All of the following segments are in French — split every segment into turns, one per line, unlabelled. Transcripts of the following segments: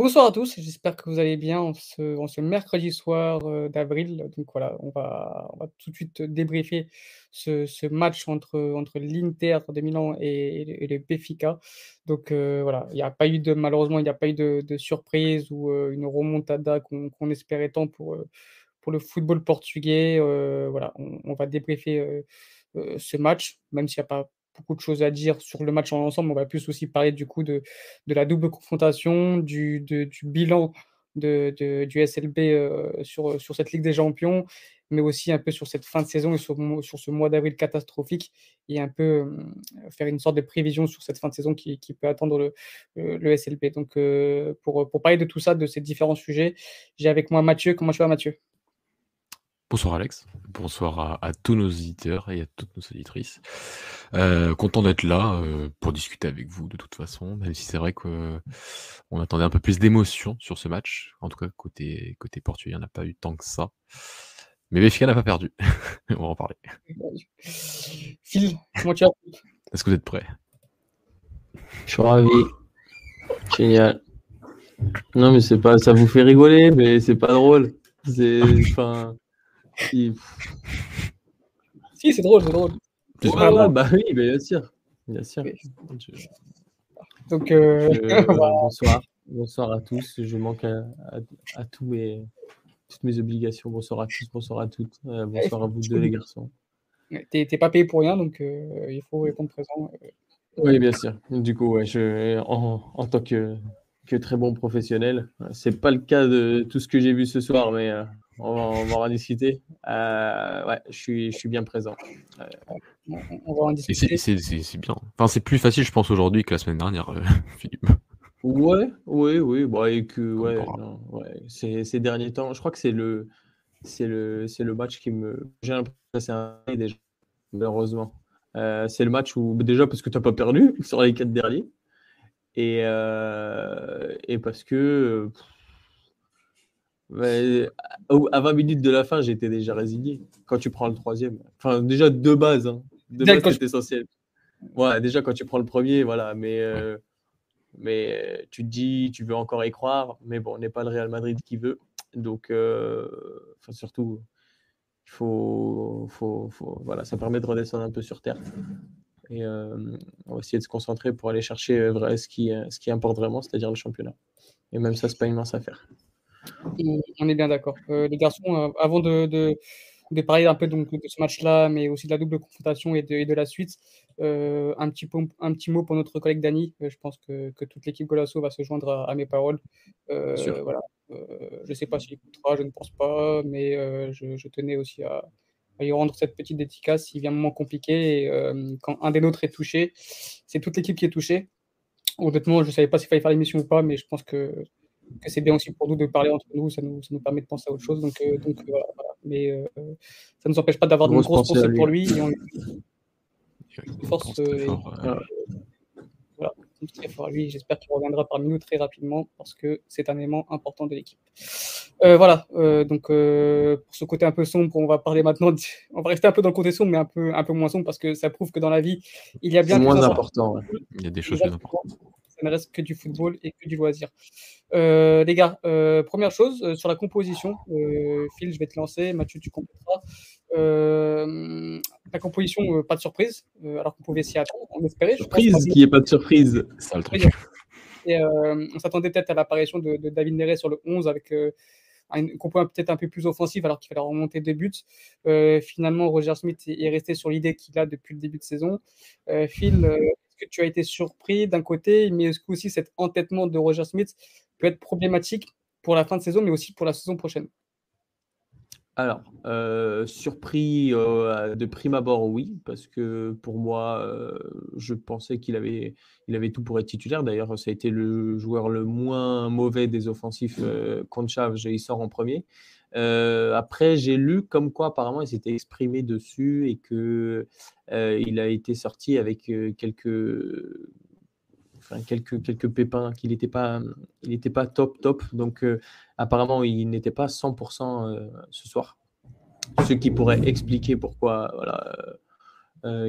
Bonsoir à tous, j'espère que vous allez bien en ce mercredi soir d'avril. Donc voilà, on va tout de suite débriefer ce match entre l'Inter de Milan et le Benfica. Donc voilà, malheureusement, il n'y a pas eu de surprise ou une remontada qu'on espérait tant pour le football portugais. Voilà, on va débriefer ce match, même s'il n'y a pas beaucoup de choses à dire sur le match en ensemble. On va plus aussi parler du coup de la double confrontation, du bilan du SLB sur cette Ligue des Champions, mais aussi un peu sur cette fin de saison et sur ce mois d'avril catastrophique, et un peu faire une sorte de prévision sur cette fin de saison qui peut attendre le SLB. Donc, pour parler de tout ça, de ces différents sujets, j'ai avec moi Mathieu. Comment tu vas, Mathieu?
Bonsoir Alex, bonsoir à tous nos auditeurs et à toutes nos auditrices. Content d'être là pour discuter avec vous de toute façon, même si c'est vrai qu'on attendait un peu plus d'émotion sur ce match. En tout cas, côté portugais, il n'y en a pas eu tant que ça. Mais Benfica n'a pas perdu. On va en parler.
Phil, comment tu vas?
Est-ce que vous êtes prêts?
Je suis ravi. Génial. Non, mais c'est pas, ça vous fait rigoler, mais c'est pas drôle. Enfin.
Si, c'est drôle, c'est drôle.
Ouais, bah oui, bien sûr. Bien sûr.
Oui. Donc,
bonsoir à tous. Je manque à toutes mes obligations. Bonsoir à tous, bonsoir à toutes. Bonsoir à vous deux, les garçons.
T'es pas payé pour rien, donc il faut répondre présent.
Oui, bien sûr. Du coup, ouais, en tant que très bon professionnel, c'est pas le cas de tout ce que j'ai vu ce soir, mais on va en discuter. Ouais, je suis bien présent.
On va en discuter.
C'est bien. Enfin, c'est plus facile, je pense, aujourd'hui que la semaine dernière, Philippe.
Ouais, oui. Bah, et que, non, ces derniers temps, je crois que c'est le match qui me. J'ai l'impression que c'est un déjà, malheureusement. C'est le match où, déjà, parce que tu n'as pas perdu sur les 4 derniers, et parce que. À 20 minutes de la fin, j'étais déjà résigné. Quand tu prends le troisième. Enfin, déjà, de base, c'est essentiel. Ouais, déjà, quand tu prends le premier, voilà. Mais tu te dis, tu veux encore y croire. Mais bon, on n'est pas le Real Madrid qui veut. Donc, surtout, il voilà, ça permet de redescendre un peu sur terre. Et on va essayer de se concentrer pour aller chercher ce qui importe vraiment, c'est-à-dire le championnat. Et même ça, c'est pas une mince affaire.
On est bien d'accord. Les garçons, avant de parler un peu donc de ce match-là, mais aussi de la double confrontation et de la suite, un petit mot pour notre collègue Dany. Je pense que toute l'équipe Golasso va se joindre à mes paroles. Voilà. Je ne sais pas s'il écoutera, je ne pense pas, mais je tenais aussi à lui rendre cette petite dédicace. Il vient un moment compliqué et quand un des nôtres est touché, c'est toute l'équipe qui est touchée. Honnêtement, je ne savais pas s'il fallait faire l'émission ou pas, mais je pense que c'est bien aussi pour nous de parler entre nous, ça nous permet de penser à autre chose. Donc voilà. Mais ça ne nous empêche pas d'avoir de grosses pensées pour lui. Et on force. Voilà, très fort à lui. J'espère qu'il reviendra parmi nous très rapidement parce que c'est un élément important de l'équipe. Voilà, donc pour ce côté un peu sombre, on va parler maintenant. On va rester un peu dans le côté sombre, mais un peu moins sombre parce que ça prouve que dans la vie, il y a bien
plus
moins
important. Ouais.
Il y a des choses plus importantes.
Ça ne reste que du football et que du loisir. Les gars, première chose, sur la composition, Phil, je vais te lancer, Mathieu, tu compléteras. La composition, pas de surprise, alors qu'on pouvait s'y attendre, on espérait.
Surprise, qu'il n'y ait pas de surprise.
C'est ça le truc.
Et on s'attendait peut-être à l'apparition de David Neres sur le 11 avec une compo peut-être un peu plus offensive alors qu'il fallait remonter 2 buts. Finalement, Roger Smith est resté sur l'idée qu'il a depuis le début de saison. Phil, est-ce que tu as été surpris d'un côté, mais est-ce que aussi cet entêtement de Roger Smith peut être problématique pour la fin de saison, mais aussi pour la saison prochaine?
Alors, surpris de prime abord, oui, parce que pour moi, je pensais qu'il avait tout pour être titulaire. D'ailleurs, ça a été le joueur le moins mauvais des offensifs contre Chaves, il sort en premier. Après, j'ai lu comme quoi apparemment il s'était exprimé dessus et que il a été sorti avec quelques pépins, qu'il n'était pas top. Donc, apparemment, il n'était pas 100% ce soir. Ce qui pourrait expliquer pourquoi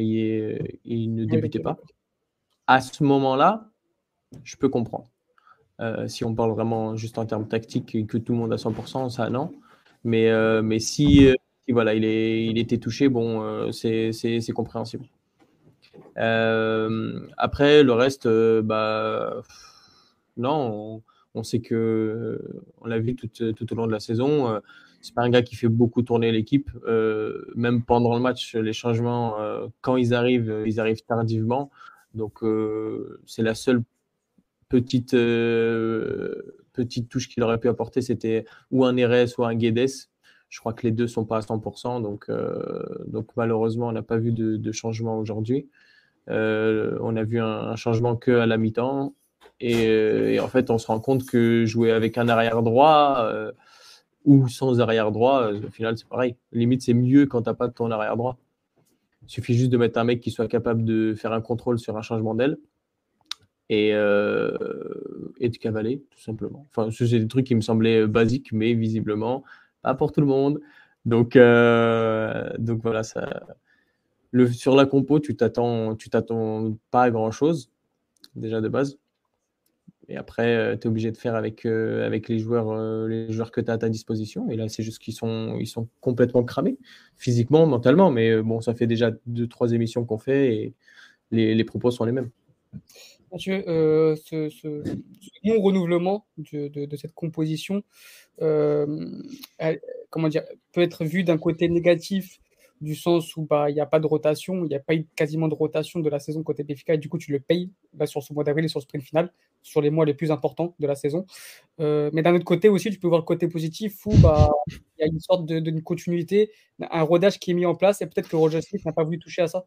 il ne débutait pas. À ce moment-là, je peux comprendre. Si on parle vraiment juste en termes tactiques et que tout le monde à 100%, ça non. Mais si voilà, il était touché, bon, c'est compréhensible. Après, le reste, non, on sait que, on l'a vu tout au long de la saison, c'est pas un gars qui fait beaucoup tourner l'équipe. Même pendant le match, les changements, quand ils arrivent tardivement. Donc, c'est la seule petite touche qu'il aurait pu apporter, c'était ou un Neres ou un Guedes. Je crois que les deux sont pas à 100%, donc malheureusement, on n'a pas vu de changement aujourd'hui. On a vu un changement que à la mi-temps. Et en fait, on se rend compte que jouer avec un arrière droit ou sans arrière droit, au final, c'est pareil. Limite, c'est mieux quand tu n'as pas de ton arrière droit. Il suffit juste de mettre un mec qui soit capable de faire un contrôle sur un changement d'aile et de cavaler, tout simplement. Enfin, c'est des trucs qui me semblaient basiques, mais visiblement pas pour tout le monde. Donc voilà, ça. Sur la compo, tu t'attends pas à grand chose, déjà de base. Et après, tu es obligé de faire avec les joueurs que tu as à ta disposition. Et là, c'est juste qu'ils sont complètement cramés, physiquement, mentalement. Mais bon, ça fait déjà 2-3 émissions qu'on fait et les propos sont les mêmes.
Mathieu, ce non-renouvellement de cette composition, comment dire, peut être vu d'un côté négatif, du sens où il n'y a pas de rotation, il n'y a pas eu quasiment de rotation de la saison côté Benfica, et du coup tu le payes sur ce mois d'avril et sur le sprint final, sur les mois les plus importants de la saison. Mais d'un autre côté aussi, tu peux voir le côté positif où il y a une sorte de continuité, un rodage qui est mis en place, et peut-être que Roger Smith n'a pas voulu toucher à ça.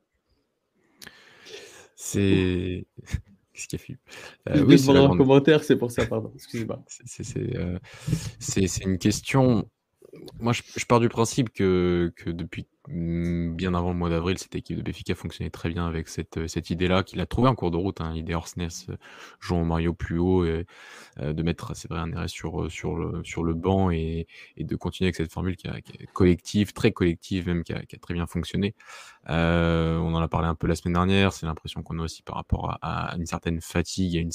C'est qu'est-ce qu'il y a, Philippe?
Oui, c'est un commentaire, c'est pour ça, pardon. Excusez-moi.
C'est une question. Moi, je pars du principe que depuis bien avant le mois d'avril, cette équipe de Benfica fonctionnait très bien avec cette idée-là, qu'il a trouvé en cours de route, hein, l'idée Orsnes jouant Mario plus haut, et de mettre, c'est vrai, un RS sur le banc et de continuer avec cette formule qui est collective, très collective même, qui a très bien fonctionné. On en a parlé un peu la semaine dernière, c'est l'impression qu'on a aussi par rapport à une certaine fatigue, à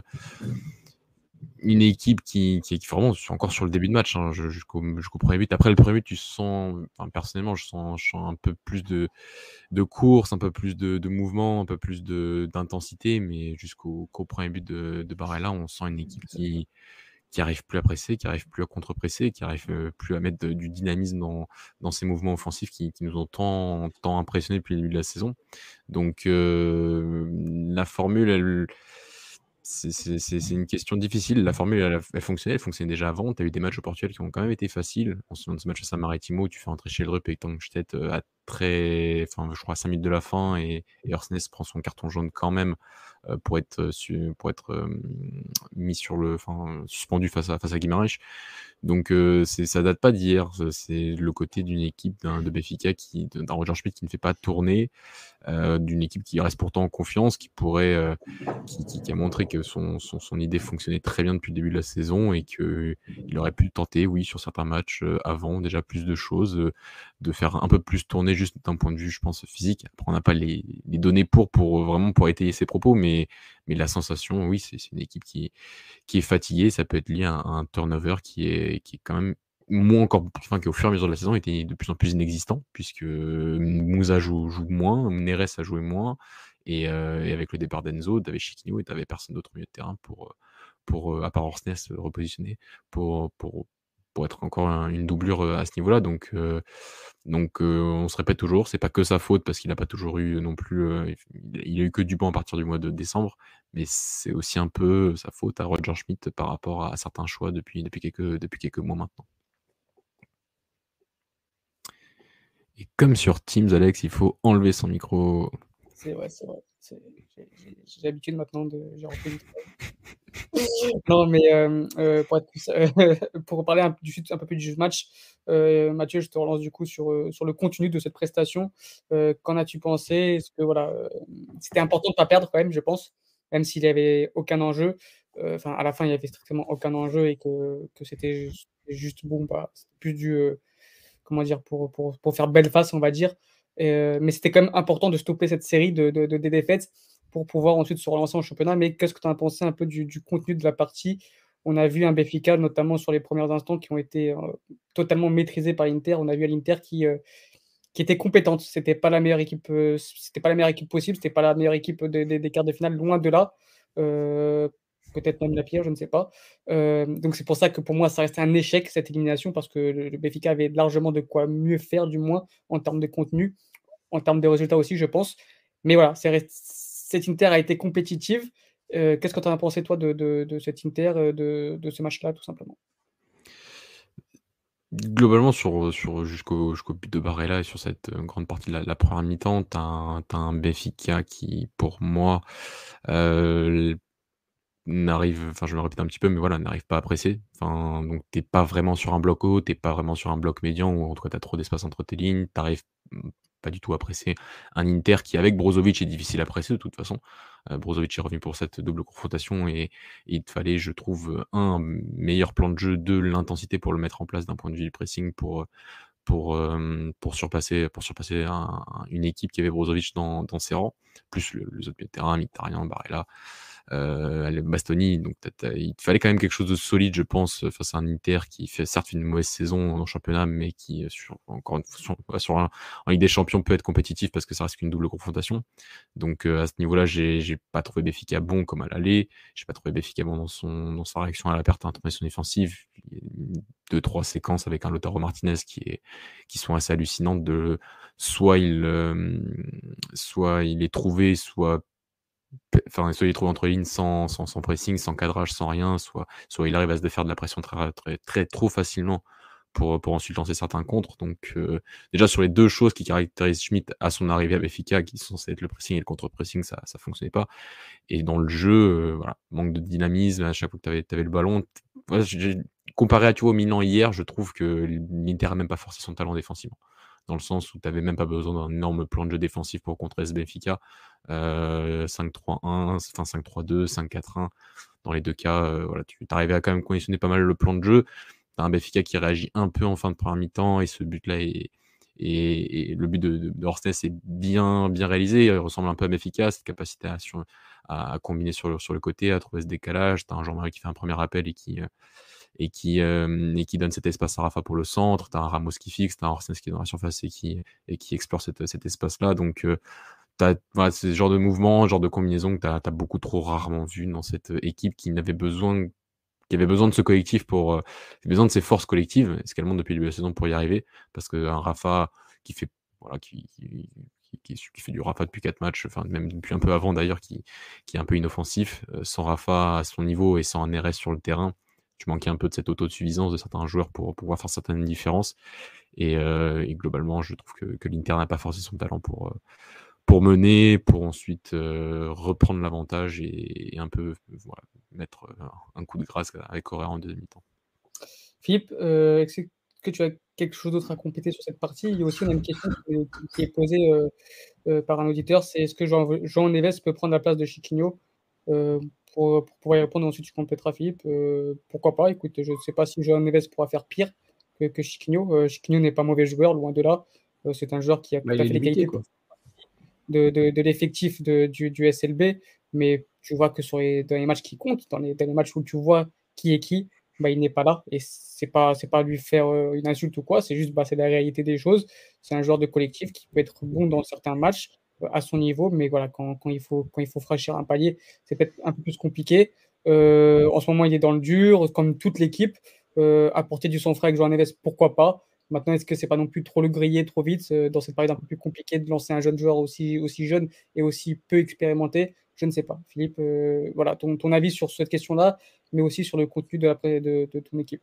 une équipe qui vraiment encore sur le début de match, hein, jusqu'au premier but. Après le premier but, tu sens, enfin, personnellement, je sens un peu plus de course, un peu plus de mouvement, un peu plus d'intensité, mais jusqu'au premier but de Barella, on sent une équipe qui arrive plus à presser, qui arrive plus à contre-presser, qui arrive plus à mettre du dynamisme dans ces mouvements offensifs qui nous ont tant impressionnés depuis le début de la saison. Donc la formule, c'est une question difficile. La formule, elle fonctionnait déjà avant. Tu as eu des matchs au Portugal qui ont quand même été faciles. On se souvient de ce match à San Maritimo où tu fais entrer Schellrup et Tangstedt je crois, à 5 minutes de la fin, et Orsnes prend son carton jaune quand même pour être mis suspendu face à Guimarães. Donc ça date pas d'hier. C'est le côté d'une équipe de Benfica, d'un Roger Schmidt qui ne fait pas tourner, d'une équipe qui reste pourtant en confiance, qui pourrait qui a montré que son idée fonctionnait très bien depuis le début de la saison, et qu'il aurait pu tenter, oui, sur certains matchs avant, déjà plus de choses, de faire un peu plus tourner juste d'un point de vue, je pense, physique. Après, on n'a pas les données pour étayer ses propos, mais la sensation, oui, c'est une équipe qui est fatiguée. Ça peut être lié à un turnover qui est quand même qui au fur et à mesure de la saison était de plus en plus inexistant, puisque Moussa joue moins, Neres a joué moins, et avec le départ d'Enzo, t'avais Chiquinho et t'avais personne d'autre au milieu de terrain pour à part Orsnes, repositionner pour être encore une doublure à ce niveau-là. Donc on se répète toujours, c'est pas que sa faute, parce qu'il n'a pas toujours eu non plus, il a eu que du banc à partir du mois de décembre, mais c'est aussi un peu sa faute à Roger Schmidt par rapport à certains choix depuis quelques mois maintenant. Et comme sur Teams, Alex, il faut enlever son micro.
C'est vrai. J'ai l'habitude maintenant j'ai repris du travail. Non, mais pour parler un peu plus du match, Mathieu, je te relance du coup sur le contenu de cette prestation. Qu'en as-tu pensé? Est-ce que c'était important de ne pas perdre quand même, je pense, même s'il n'y avait aucun enjeu. À la fin, il n'y avait strictement aucun enjeu, et que c'était juste bon, c'était plus comment dire, pour faire belle face, on va dire. Mais c'était quand même important de stopper cette série de défaites pour pouvoir ensuite se relancer en championnat. Mais qu'est-ce que tu en as pensé un peu du contenu de la partie? On a vu un Benfica, notamment sur les premiers instants, qui ont été totalement maîtrisés par l'Inter. On a vu à l'Inter qui était compétente. C'était pas la meilleure équipe possible, c'était pas la meilleure équipe des quarts de finale, loin de là. Heu, Peut-être même la pire, je ne sais pas. Donc c'est pour ça que pour moi, ça reste un échec cette élimination parce que le Benfica avait largement de quoi mieux faire, du moins en termes de contenu, en termes de résultats aussi, je pense. Mais voilà, cette Inter a été compétitive. Qu'est-ce que tu en as pensé toi de cette Inter, de ce match-là, tout simplement?
Globalement, jusqu'au but de Barella et sur cette grande partie de la première mi-temps, t'as un Benfica qui, pour moi, enfin je me répète un petit peu, mais voilà, n'arrive pas à presser. Enfin, donc t'es pas vraiment sur un bloc haut, t'es pas vraiment sur un bloc médian où en tout cas tu trop d'espace entre tes lignes, t'arrives pas du tout à presser un Inter qui avec Brozovic est difficile à presser de toute façon. Brozovic est revenu pour cette double confrontation et il te fallait, je trouve, un meilleur plan de jeu, 2 l'intensité pour le mettre en place d'un point de vue du pressing pour surpasser une équipe qui avait Brozovic dans ses rangs, plus les autres milieux de terrain, Mkhitaryan, Barella, Bastoni. Donc il te fallait quand même quelque chose de solide, je pense, face à un Inter qui fait certes une mauvaise saison en championnat, mais qui, encore une fois, en Ligue des Champions peut être compétitif parce que ça reste qu'une double confrontation. Donc à ce niveau-là, j'ai pas trouvé Benfica bon comme à l'aller. J'ai pas trouvé Benfica bon dans sa réaction à la perte en son défensive. Il y a 2-3 séquences avec un Lautaro Martinez qui sont assez hallucinantes. Soit il est trouvé, soit il est trouvé entre lignes sans pressing, sans cadrage, sans rien, soit il arrive à se défaire de la pression très trop facilement pour ensuite lancer certains contres. Donc déjà sur les deux choses qui caractérisent Schmitt à son arrivée à Benfica, qui sont censées être le pressing et le contre-pressing, ça fonctionnait pas. Et dans le jeu, voilà, manque de dynamisme à chaque fois que tu avais le ballon. Voilà, comparé à, tu vois, au Milan hier, je trouve que l'Inter a même pas forcé son talent défensivement. Dans le sens où tu n'avais même pas besoin d'un énorme plan de jeu défensif pour contrer ce Benfica. 5-3-1, enfin 5-3-2, 5-4-1. Dans les deux cas, voilà, tu arrivais à quand même conditionner pas mal le plan de jeu. Tu as un Benfica qui réagit un peu en fin de première mi-temps et ce but-là et le but de Orsnes est bien réalisé. Il ressemble un peu à Benfica, cette capacité à combiner sur le côté, à trouver ce décalage. Tu as un Jean-Marie qui fait un premier appel et qui donne cet espace à Rafa pour le centre. Tu as un Ramos qui fixe, tu as un Orsnes qui est dans la surface et qui explore cet espace-là. Donc, voilà, c'est ce genre de mouvement, ce genre de combinaison que tu as beaucoup trop rarement vu dans cette équipe qui avait besoin de ce collectif besoin de ses forces collectives, ce qu'elle montre depuis le début de la saison pour y arriver. Parce qu'un Rafa qui fait, voilà, qui fait du Rafa depuis 4 matchs, enfin même depuis un peu avant d'ailleurs, qui est un peu inoffensif, sans Rafa à son niveau et sans un RS sur le terrain, tu manquais un peu de cette autosuffisance de certains joueurs pour pouvoir faire certaines différences. Et globalement, je trouve que l'Inter n'a pas forcé son talent pour mener, pour ensuite reprendre l'avantage et un peu voilà, mettre un coup de grâce avec Correa en deuxième mi-temps.
Philippe, est-ce que tu as quelque chose d'autre à compléter sur cette partie? Il y a aussi, on a une question qui est posée, par un auditeur, c'est: est-ce que João Neves peut prendre la place de Chiquinho? Pour pouvoir y répondre, ensuite tu compléteras Philippe. Pourquoi pas? Écoute, je ne sais pas si João Neves pourra faire pire que Chiquinho. Chiquinho n'est pas mauvais joueur, loin de là. C'est un joueur qui a tout
Bah, il
à
est
fait les
limité,
qualités
quoi.
de l'effectif du SLB, mais tu vois que dans les matchs qui comptent, dans les matchs où tu vois qui est qui, bah, il n'est pas là et c'est pas lui faire une insulte ou quoi, c'est juste, bah, c'est la réalité des choses. C'est un joueur de collectif qui peut être bon dans certains matchs, à son niveau, mais voilà, quand il faut franchir un palier, c'est peut-être un peu plus compliqué. En ce moment, il est dans le dur, comme toute l'équipe. Apporter du sang frais avec João Neves, pourquoi pas? Maintenant, est-ce que c'est pas non plus trop le griller trop vite, dans cette période un peu plus compliquée de lancer un jeune joueur aussi jeune et aussi peu expérimenté? Je ne sais pas. Philippe, voilà, ton avis sur cette question-là, mais aussi sur le contenu de ton équipe.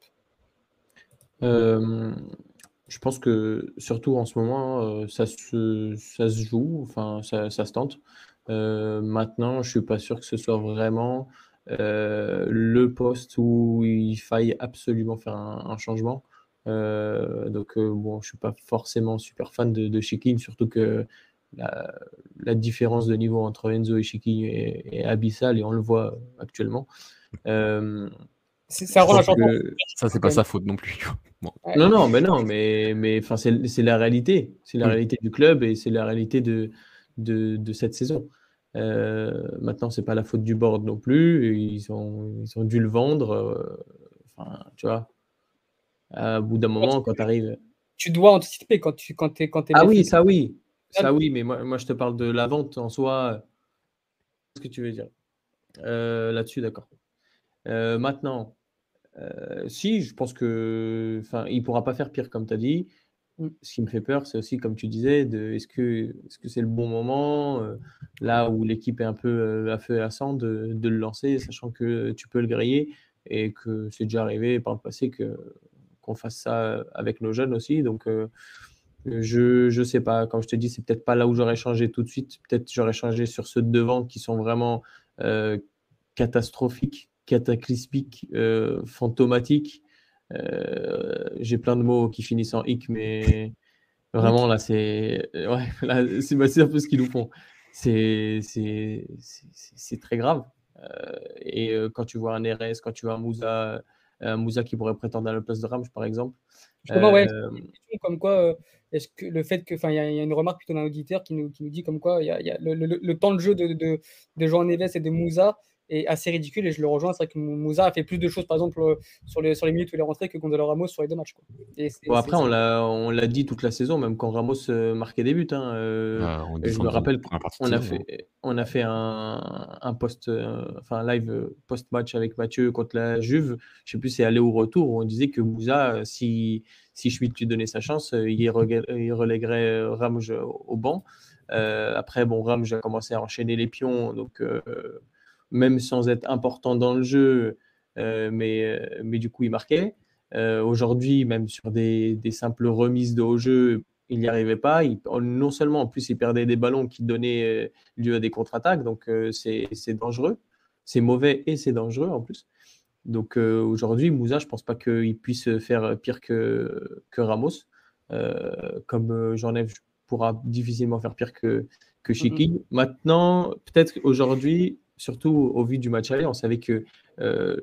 Je pense que surtout en ce moment, ça se joue, enfin ça se tente. Maintenant, je suis pas sûr que ce soit vraiment le poste où il faille absolument faire un changement. Donc bon, je suis pas forcément super fan de Chiquinho, surtout que la différence de niveau entre Enzo et Chiquinho est abyssale et on le voit actuellement.
Ça
Je
rend la
pense
chanson.
que
Ça, c'est pas sa faute non plus. Bon.
Ouais.
non, mais enfin, c'est la réalité. C'est la
Oui.
réalité du club et c'est la réalité de cette saison. Maintenant, c'est pas la faute du board non plus. Ils ont dû le vendre. Enfin, tu vois, au bout d'un moment, quand tu arrives.
Tu dois anticiper quand t'es
Ah oui,
Benfica.
ça oui. Ça oui, mais moi je te parle de la vente en soi. Ce que tu veux dire. Là-dessus, d'accord. Maintenant, si, je pense que, enfin, il pourra pas faire pire comme tu as dit. Ce qui me fait peur, c'est aussi, comme tu disais, est-ce que c'est le bon moment, là où l'équipe est un peu à feu et à sang, de le lancer, sachant que tu peux le griller et que c'est déjà arrivé par le passé qu'on fasse ça avec nos jeunes aussi. Donc, je sais pas. Comme je te dis, c'est peut-être pas là où j'aurais changé tout de suite. Peut-être j'aurais changé sur ceux de devant qui sont vraiment euh, catastrophiques, cataclysmiques, fantomatiques. J'ai plein de mots qui finissent en hic, mais vraiment là, c'est ouais, là, c'est un peu ce qu'ils nous font. C'est très grave. Quand tu vois un RS, quand tu vois un Moussa qui pourrait prétendre à la place de Ramj, par exemple.
Justement, ouais,
euh,
c'est une question comme quoi, est-ce que le fait que, enfin, il y a une remarque plutôt d'un auditeur qui nous dit comme quoi il y a le temps de jeu de João Neves et de Moussa est assez ridicule et je le rejoins. C'est vrai que Moussa a fait plus de choses, par exemple, sur les minutes où il est rentré que Gonzalo Ramos sur les 2 matchs, quoi. Et
Bon, après, on l'a dit toute la saison, même quand Ramos marquait des buts, hein.
En
Je me
défense de
rappelle
première partie de
qu'on a
saison, hein.
fait un post, enfin un live post-match avec Mathieu contre la Juve. Je sais plus c'est aller ou retour, où on disait que Moussa, si Schmitt lui donnait sa chance, il relèguerait Ramj au banc. Après, bon, Ramj a commencé à enchaîner les pions, donc même sans être important dans le jeu, mais du coup, il marquait. Aujourd'hui, même sur des simples remises de haut jeu, il n'y arrivait pas. Non seulement, en plus, il perdait des ballons qui donnaient lieu à des contre-attaques. Donc, c'est dangereux. C'est mauvais et c'est dangereux en plus. Donc, aujourd'hui, Moussa, je ne pense pas qu'il puisse faire pire que Ramos. Comme Jean-Neves pourra difficilement faire pire que Shiki. Maintenant, peut-être qu'aujourd'hui, surtout au vu du match aller, on savait que euh,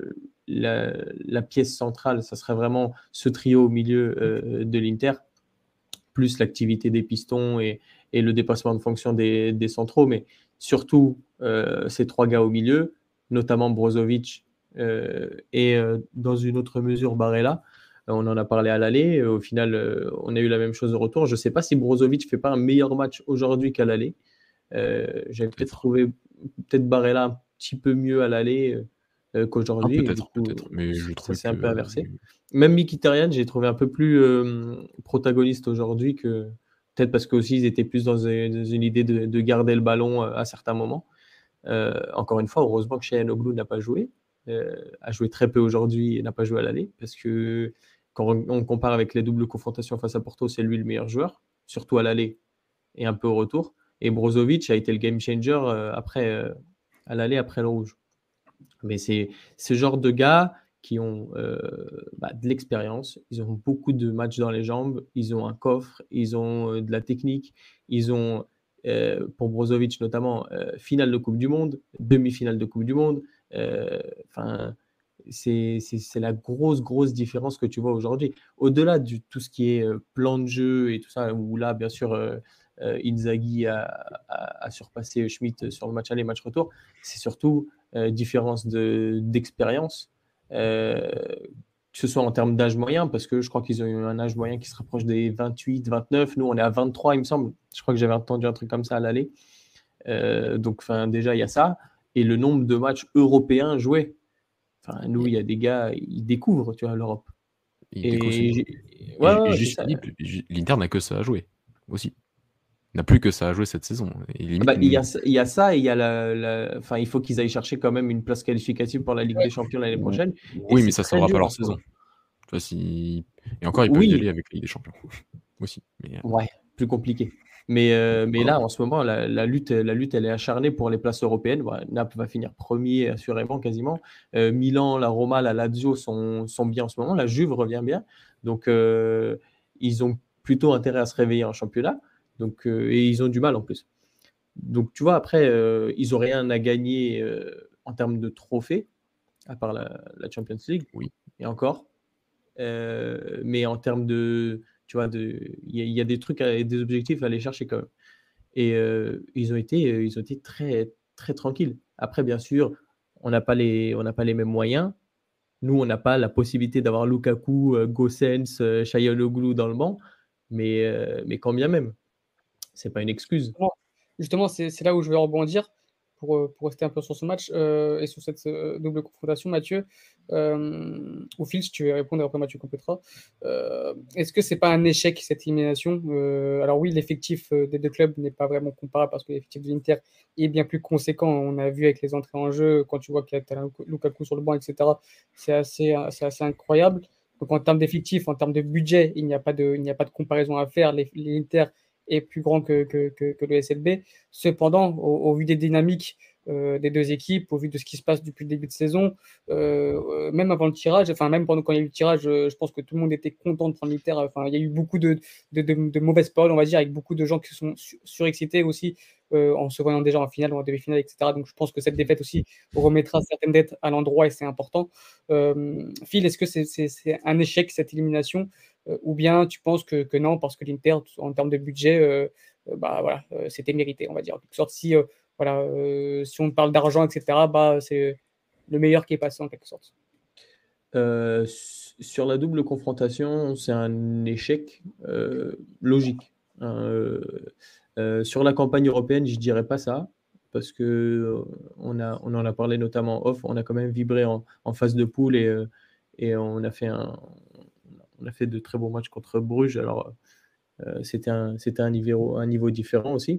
la pièce centrale, ça serait vraiment ce trio au milieu de l'Inter, plus l'activité des pistons et le dépassement de fonction des centraux, mais surtout ces 3 gars au milieu, notamment Brozovic et dans une autre mesure Barella. On en a parlé à l'aller. Au final, on a eu la même chose au retour. Je ne sais pas si Brozovic ne fait pas un meilleur match aujourd'hui qu'à l'aller. J'avais peut-être
Peut-être.
trouvé Barella un petit peu mieux à l'aller
Ah,
qu'aujourd'hui. Et du
peut-être,
coup,
peut-être. Mais je
ça
trouvais
s'est un
que
peu inversé. Même Mkhitaryan, j'ai trouvé un peu plus protagoniste aujourd'hui que peut-être parce qu'aussi ils étaient plus dans une idée de garder le ballon à certains moments. Encore une fois, heureusement que Çalhanoğlu n'a pas joué, a joué très peu aujourd'hui et n'a pas joué à l'aller parce que quand on compare avec les doubles confrontations face à Porto, c'est lui le meilleur joueur, surtout à l'aller et un peu au retour. Et Brozovic a été le game changer à l'aller après le rouge. Mais c'est ce genre de gars qui ont de l'expérience, ils ont beaucoup de matchs dans les jambes, ils ont un coffre, ils ont de la technique, ils ont, pour Brozovic notamment, finale de Coupe du Monde, demi-finale de Coupe du Monde. Enfin, c'est la grosse différence que tu vois aujourd'hui. Au-delà de tout ce qui est plan de jeu et tout ça, où là, bien sûr, Inzaghi a surpassé Schmitt sur le match aller, match retour, c'est surtout différence d'expérience, que ce soit en termes d'âge moyen, parce que je crois qu'ils ont eu un âge moyen qui se rapproche des 28, 29. Nous, on est à 23, il me semble. Je crois que j'avais entendu un truc comme ça à l'aller. Donc, déjà, il y a ça. Et le nombre de matchs européens joués. Enfin, nous, il y a des gars, ils découvrent, tu vois, l'Europe.
il découvre ce
Et
niveau.
ouais,
Et
c'est
juste
ça.
Philippe, l'Inter n'a que ça à jouer aussi. Il n'a plus que ça à jouer cette saison. Et
Ah
limite,
bah, il y a ça et il y a enfin, il faut qu'ils aillent chercher quand même une place qualificative pour la Ligue des Champions l'année prochaine. Et
oui, mais
c'est
ça ne
très
sauvera pas
dur
leur
en ce
saison.
moment.
Tu vois, et encore, ils peuvent y
Oui,
aller avec la Ligue des Champions aussi. Mais,
ouais, plus compliqué. Mais là, en ce moment, la lutte, elle est acharnée pour les places européennes. Voilà, Naples va finir premier, assurément, quasiment. Milan, la Roma, la Lazio sont bien en ce moment. La Juve revient bien. Donc, ils ont plutôt intérêt à se réveiller en championnat. Donc, et ils ont du mal en plus. Donc, tu vois, après, ils n'ont rien à gagner en termes de trophées, à part la Champions League.
oui.
Et encore. Mais en termes de, tu vois, il y a des trucs, des objectifs à aller chercher quand même. Et ils ont été très, très tranquille. Après, bien sûr, on n'a pas les mêmes moyens. Nous, on n'a pas la possibilité d'avoir Lukaku, Gosens, Çalhanoğlu dans le banc, mais quand bien même, c'est pas une excuse.
Justement, c'est là où je vais rebondir pour rester un peu sur ce match, et sur cette, double confrontation, Mathieu. Ou Phil, si tu veux répondre, après Mathieu complétera. Est-ce que c'est pas un échec cette élimination? Alors oui, l'effectif, des 2 clubs n'est pas vraiment comparable parce que l'effectif de l'Inter est bien plus conséquent. On a vu avec les entrées en jeu, quand tu vois qu'il y a tu as Lukaku sur le banc et cetera, c'est assez incroyable. Donc en termes d'effectifs, en termes de budget, il n'y a pas de comparaison à faire. L'Inter est plus grand que le SLB. Cependant, au vu des dynamiques des 2 équipes, au vu de ce qui se passe depuis le début de saison, même avant le tirage, enfin même pendant quand il y a eu le tirage, je pense que tout le monde était content de prendre l'Inter. Enfin, il y a eu beaucoup de mauvaises paroles, on va dire, avec beaucoup de gens qui sont surexcités aussi, en se voyant déjà en finale ou en demi-finale, etc. Donc je pense que cette défaite aussi remettra certaines dettes à l'endroit et c'est important. Phil, est-ce que c'est un échec cette élimination, ou bien tu penses que non, parce que l'Inter, en termes de budget, bah voilà, c'était mérité, on va dire. En quelque sorte, si, voilà, si on parle d'argent, etc., bah, c'est le meilleur qui est passé en quelque sorte.
Sur la double confrontation, c'est un échec logique. Sur la campagne européenne, je dirais pas ça, parce que on en a parlé notamment off, on a quand même vibré en phase de poule et on a fait de très bons matchs contre Bruges. Alors, c'était un niveau différent aussi.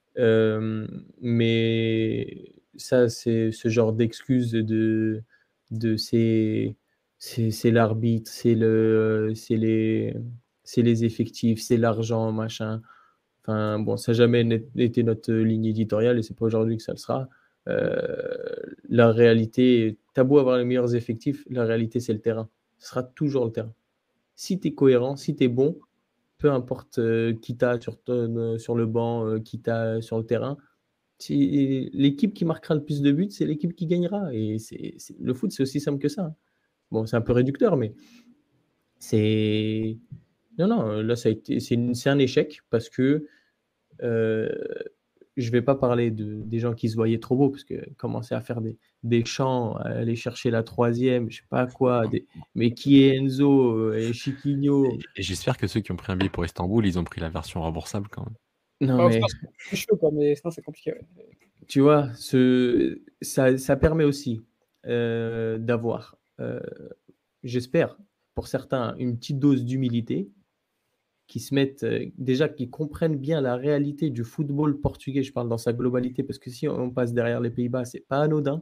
Mais ça, c'est ce genre d'excuse de c'est l'arbitre, c'est les effectifs, c'est l'argent, machin. Enfin, bon, ça n'a jamais été notre ligne éditoriale et c'est pas aujourd'hui que ça le sera. La réalité, t'as beau avoir les meilleurs effectifs, la réalité, c'est le terrain. Ce sera toujours le terrain. Si tu es cohérent, si tu es bon, peu importe qui t'a sur le banc, qui t'a sur le terrain, l'équipe qui marquera le plus de buts, c'est l'équipe qui gagnera. Et le foot, c'est aussi simple que ça. Bon, c'est un peu réducteur, mais c'est. Non, non, là, c'est un échec parce que je ne vais pas parler des gens qui se voyaient trop beaux, parce que commencer à faire des chants, aller chercher la troisième, je ne sais pas quoi, mais qui est Enzo et Chiquinho.
Et j'espère que ceux qui ont pris un billet pour Istanbul, ils ont pris la version remboursable quand même.
Non,
Bah,
mais
c'est chaud, quoi, mais sinon c'est compliqué. Ouais.
tu vois, ça permet aussi d'avoir, j'espère, pour certains, une petite dose d'humilité, qui se mettent, déjà, qui comprennent bien la réalité du football portugais, je parle dans sa globalité, parce que si on passe derrière les Pays-Bas, c'est pas anodin.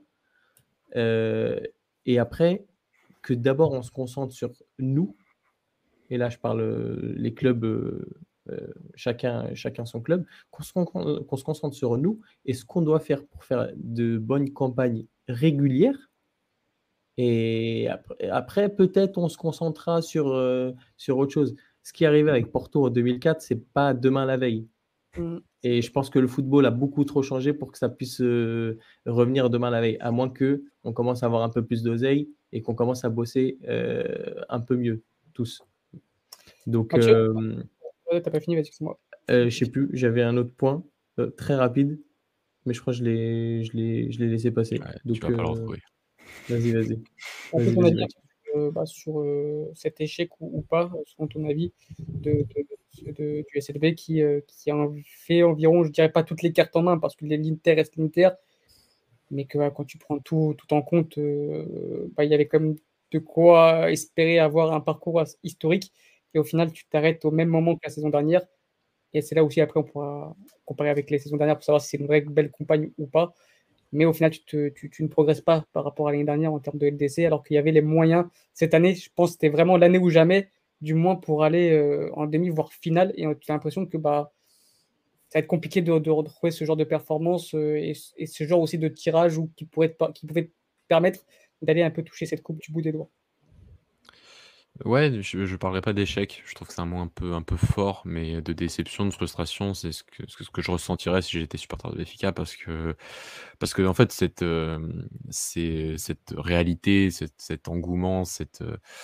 Et après, que d'abord on se concentre sur nous, et là je parle les clubs, chacun son club, qu'on se concentre sur nous et ce qu'on doit faire pour faire de bonnes campagnes régulières. Et après peut-être on se concentrera sur autre chose. Ce qui est arrivé avec Porto en 2004, c'est pas demain la veille. Et je pense que le football a beaucoup trop changé pour que ça puisse revenir demain la veille, à moins qu'on commence à avoir un peu plus d'oseille et qu'on commence à bosser un peu mieux, tous. Donc,
Mathieu, t'as pas fini, vas-y, excuse-moi.
je sais plus, j'avais un autre point très rapide, mais je crois que je l'ai laissé passer.
Ouais,
Donc,
tu vas pas le retrouver.
vas-y.
Un peu ton avis sur cet échec ou pas, selon ton avis, du SLB qui a fait environ, je dirais pas toutes les cartes en main parce que l'Inter reste l'Inter, mais que quand tu prends tout en compte, il y avait quand même de quoi espérer avoir un parcours historique. Et au final, tu t'arrêtes au même moment que la saison dernière. Et c'est là aussi, après, on pourra comparer avec les saisons dernières pour savoir si c'est une vraie belle campagne ou pas. Mais au final, tu ne progresses pas par rapport à l'année dernière en termes de LDC, alors qu'il y avait les moyens. Cette année, je pense que c'était vraiment l'année ou jamais, du moins pour aller en demi, voire finale. Et tu as l'impression que ça va être compliqué de retrouver ce genre de performance et ce genre aussi de tirage qui pouvait permettre d'aller un peu toucher cette coupe du bout des doigts.
Ouais, je parlerai pas d'échec. Je trouve que c'est un mot un peu fort, mais de déception, de frustration, c'est ce que je ressentirais si j'étais supporter de Benfica parce que en fait cette réalité, cet engouement,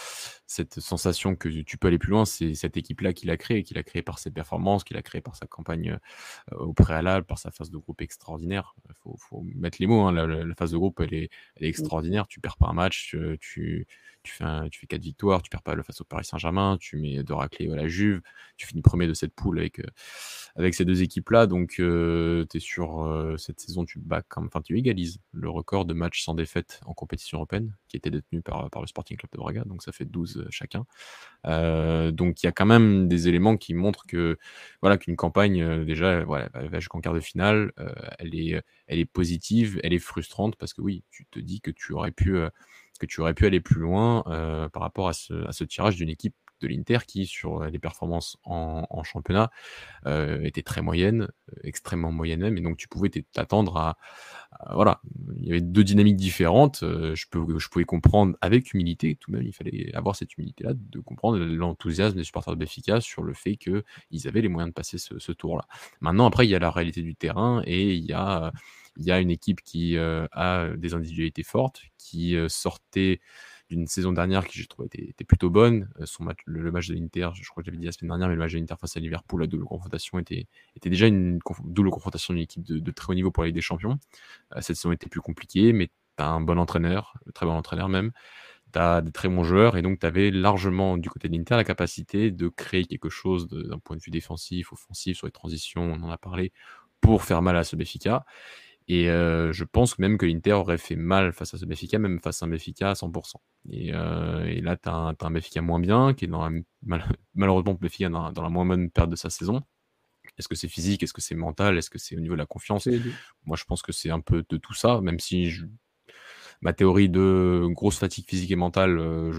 cette sensation que tu peux aller plus loin, c'est cette équipe-là qu'il a créée par ses performances, qu'il a créée par sa campagne au préalable, par sa phase de groupe extraordinaire. Faut mettre les mots, hein, la phase de groupe, elle est extraordinaire. Tu perds pas un match, tu fais 4 victoires, tu perds pas face au Paris Saint-Germain, tu mets 2 raclés à la Juve, tu finis premier de cette poule avec ces 2 équipes-là. Donc, tu es sur cette saison, tu égalises le record de matchs sans défaite en compétition européenne qui était détenu par le Sporting Club de Braga. Donc, ça fait 12 chacun. Donc, il y a quand même des éléments qui montrent que voilà, qu'une campagne, déjà, voilà, elle va jusqu'en quart de finale, elle est positive, elle est frustrante parce que oui, tu te dis que tu aurais pu aller plus loin par rapport à ce tirage d'une équipe de l'Inter qui, sur les performances en championnat, était très moyenne, extrêmement moyenne même, et donc tu pouvais t'attendre voilà, il y avait 2 dynamiques différentes. Je pouvais comprendre avec humilité, tout de même, il fallait avoir cette humilité-là, de comprendre l'enthousiasme des supporters de Benfica sur le fait qu'ils avaient les moyens de passer ce tour-là. Maintenant, après, il y a la réalité du terrain et il y a une équipe qui a des individualités fortes, qui sortait d'une saison dernière qui, je trouve, était plutôt bonne. Le match de l'Inter, je crois que j'avais dit la semaine dernière, mais le match de l'Inter face à Liverpool, la double confrontation était déjà une double confrontation d'une équipe de très haut niveau pour la Ligue des Champions. Cette saison était plus compliquée, mais tu as un bon entraîneur, très bon entraîneur même. Tu as des très bons joueurs, et donc tu avais largement, du côté de l'Inter, la capacité de créer quelque chose d'un point de vue défensif, offensif, sur les transitions, on en a parlé, pour faire mal à ce Benfica. Et je pense même que l'Inter aurait fait mal face à ce Benfica, même face à un Benfica à 100%. Et là, tu as un Benfica moins bien, qui est malheureusement Benfica dans la moins bonne période de sa saison. Est-ce que c'est physique? Est-ce que c'est mental? Est-ce que c'est au niveau de la confiance? Moi, je pense que c'est un peu de tout ça, même si ma théorie de grosse fatigue physique et mentale,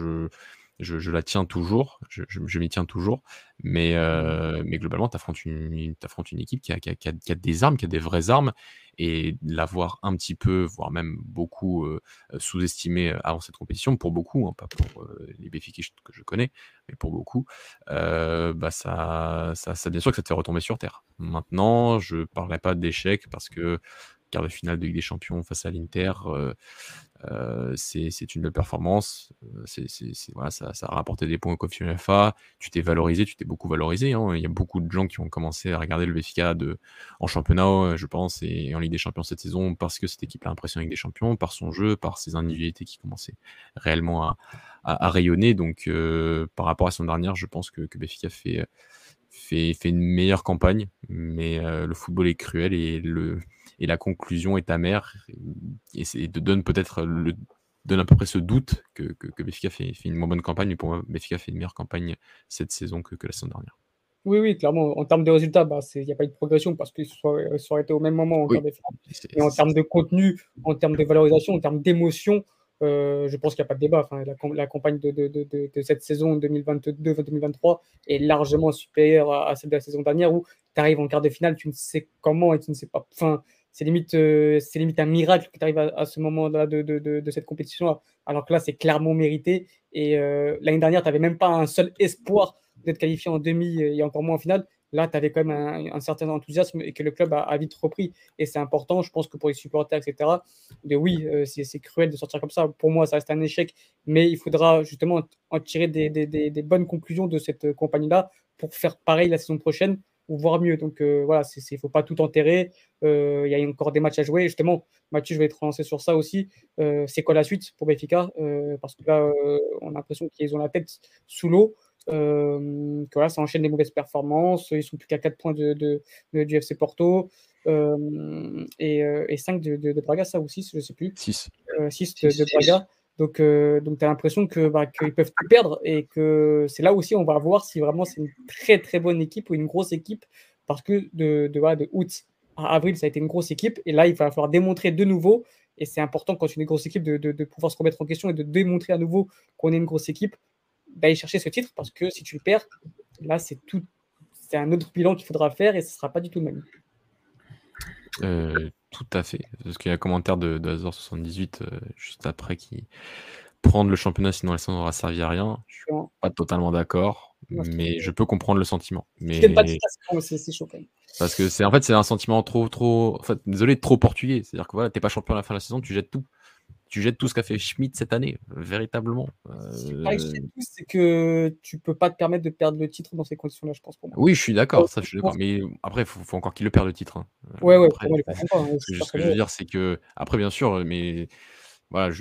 je la tiens toujours, je m'y tiens toujours, mais globalement, tu affrontes une équipe qui a des armes, qui a des vraies armes, et l'avoir un petit peu, voire même beaucoup sous-estimé avant cette compétition, pour beaucoup, hein, pas pour les béfiquistes que je connais, mais pour beaucoup, ça bien sûr que ça te fait retomber sur terre. Maintenant, je ne parlerai pas d'échec parce que quart de finale de Ligue des Champions face à l'Inter, c'est une belle performance. Voilà, ça a rapporté des points au coefficient UEFA. Tu t'es valorisé, tu t'es beaucoup valorisé, hein. Il y a beaucoup de gens qui ont commencé à regarder le Benfica en championnat, je pense, et en Ligue des Champions cette saison, parce que cette équipe a impressionné avec des champions, par son jeu, par ses individualités qui commençaient réellement à rayonner. Donc, par rapport à son dernière, je pense que Benfica fait une meilleure campagne, mais le football est cruel, et la conclusion est amère, et c'est donne à peu près ce doute que Benfica fait une moins bonne campagne, mais pour moi, Benfica fait une meilleure campagne cette saison que la saison dernière.
Oui, oui, clairement, en termes de résultats, il n'y a pas eu de progression parce que ça aurait été au même moment en
Oui,
quart de finale. Et en termes de contenu, en termes de valorisation, en termes d'émotion, je pense qu'il n'y a pas de débat. Enfin, la campagne de cette saison 2022-2023 est largement supérieure à celle de la saison dernière, où tu arrives en quart de finale, tu ne sais comment et tu ne sais pas. Enfin, c'est limite un miracle que tu arrives à ce moment-là de cette compétition-là. Alors que là, c'est clairement mérité. Et l'année dernière, tu n'avais même pas un seul espoir d'être qualifié en demi et encore moins en finale. Là, tu avais quand même un certain enthousiasme et que le club a vite repris. Et c'est important, je pense que pour les supporters, etc., oui, c'est cruel de sortir comme ça. Pour moi, ça reste un échec, mais il faudra justement en tirer des bonnes conclusions de cette campagne-là pour faire pareil la saison prochaine ou voire mieux. Donc voilà, il ne faut pas tout enterrer. Il y a encore des matchs à jouer. Justement, Mathieu, je vais te relancer sur ça aussi. C'est quoi la suite pour Benfica? Parce que là, on a l'impression qu'ils ont la tête sous l'eau. Que voilà, ça enchaîne des mauvaises performances. Ils sont plus qu'à 4 points du FC Porto et 5 de Braga, ça ou 6, je ne sais plus.
6.
6 de Braga. Donc tu as l'impression qu'ils peuvent tout perdre et que c'est là aussi on va voir si vraiment c'est une très très bonne équipe ou une grosse équipe, parce que de août à avril, ça a été une grosse équipe et là, il va falloir démontrer de nouveau, et c'est important quand tu es une grosse équipe de pouvoir se remettre en question et de démontrer à nouveau qu'on est une grosse équipe, d'aller chercher ce titre, parce que si tu le perds, là, c'est un autre bilan qu'il faudra faire et ce ne sera pas du tout le même.
Tout à fait. Parce qu'il y a un commentaire de Azor78 juste après qui prendre le championnat, sinon la saison n'aura servi à rien. Je suis pas totalement d'accord, mais je peux comprendre le sentiment. Mais
c'est chaud quand même.
Parce que c'est un sentiment trop, en fait, désolé, trop portugais. C'est-à-dire que voilà, t'es pas champion à la fin de la saison, tu jettes tout. tu jettes tout ce qu'a fait Schmidt cette année, véritablement.
C'est pas que je sais tout, c'est que tu peux pas te permettre de perdre le titre dans ces conditions-là, je pense, pour moi.
Oui, je suis d'accord, ça, je suis
Je
d'accord.
pense
Mais après, faut encore qu'il le perde le titre. Hein.
Ouais,
Après,
pour moi, il est pas content, hein, c'est
ce que je veux dire, c'est que après, bien sûr, mais voilà,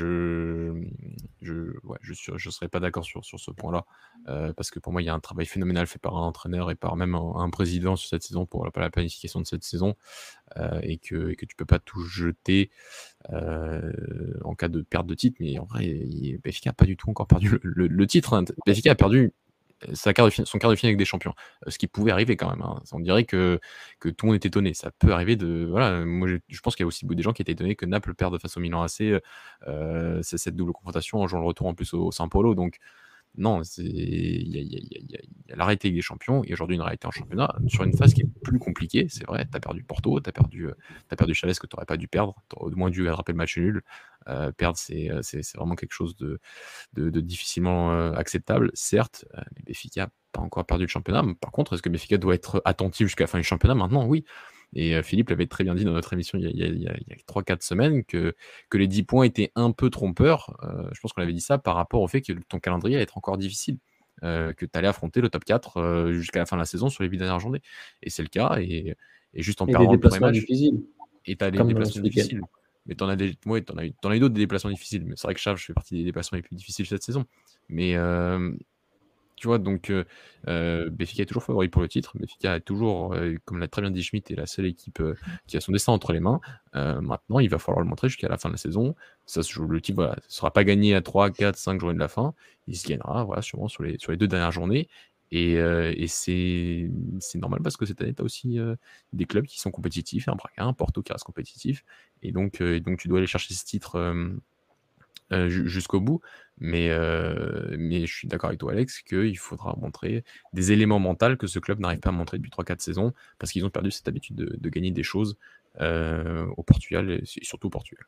je serais pas d'accord sur ce point-là, parce que pour moi, il y a un travail phénoménal fait par un entraîneur et par même un président sur cette saison pour la planification de cette saison, et que tu peux pas tout jeter en cas de perte de titre. Mais en vrai, Benfica a pas du tout encore perdu le titre. Hein. Benfica a perdu son quart de finale avec des champions, ce qui pouvait arriver quand même. Hein. On dirait que tout le monde est étonné. Ça peut arriver voilà. Moi, je pense qu'il y a aussi beaucoup des gens qui étaient étonnés que Naples perde face au Milan AC. C'est cette double confrontation en jouant le retour en plus au São Paulo. Donc non, il y a la réalité des champions et aujourd'hui une réalité en championnat sur une phase qui est plus compliquée. C'est vrai, tu as perdu Porto, tu as perdu Chalès que tu n'aurais pas dû perdre, tu aurais au moins dû attraper le match nul. Perdre, c'est vraiment quelque chose de difficilement acceptable, certes, mais Benfica n'a pas encore perdu le championnat. Par contre, est-ce que Benfica doit être attentif jusqu'à la fin du championnat maintenant? Oui. Et Philippe l'avait très bien dit dans notre émission il y a 3-4 semaines que les 10 points étaient un peu trompeurs. Je pense qu'on avait dit ça par rapport au fait que ton calendrier allait être encore difficile, que tu allais affronter le top 4 jusqu'à la fin de la saison sur les 8 dernières journées. Et c'est le cas. Et juste en perdant le premier match,
difficiles.
et tu as des déplacements difficiles. Mais t'en as eu d'autres des déplacements difficiles. Mais c'est vrai que Chaves fait partie des déplacements les plus difficiles cette saison. Mais tu vois, donc Benfica est toujours favori pour le titre. Benfica est toujours, comme l'a très bien dit Schmidt, est la seule équipe qui a son destin entre les mains. Maintenant, il va falloir le montrer jusqu'à la fin de la saison. Ça se joue, le titre ne sera pas gagné à 3, 4, 5 journées de la fin. Il se gagnera sûrement sur les 2 dernières journées. Et c'est normal parce que cette année, tu as aussi des clubs qui sont compétitifs, un Braga, un Porto qui reste compétitif. Et donc tu dois aller chercher ce titre jusqu'au bout. Mais je suis d'accord avec toi, Alex, qu'il faudra montrer des éléments mentaux que ce club n'arrive pas à montrer depuis 3-4 saisons parce qu'ils ont perdu cette habitude de gagner des choses au Portugal et surtout au Portugal.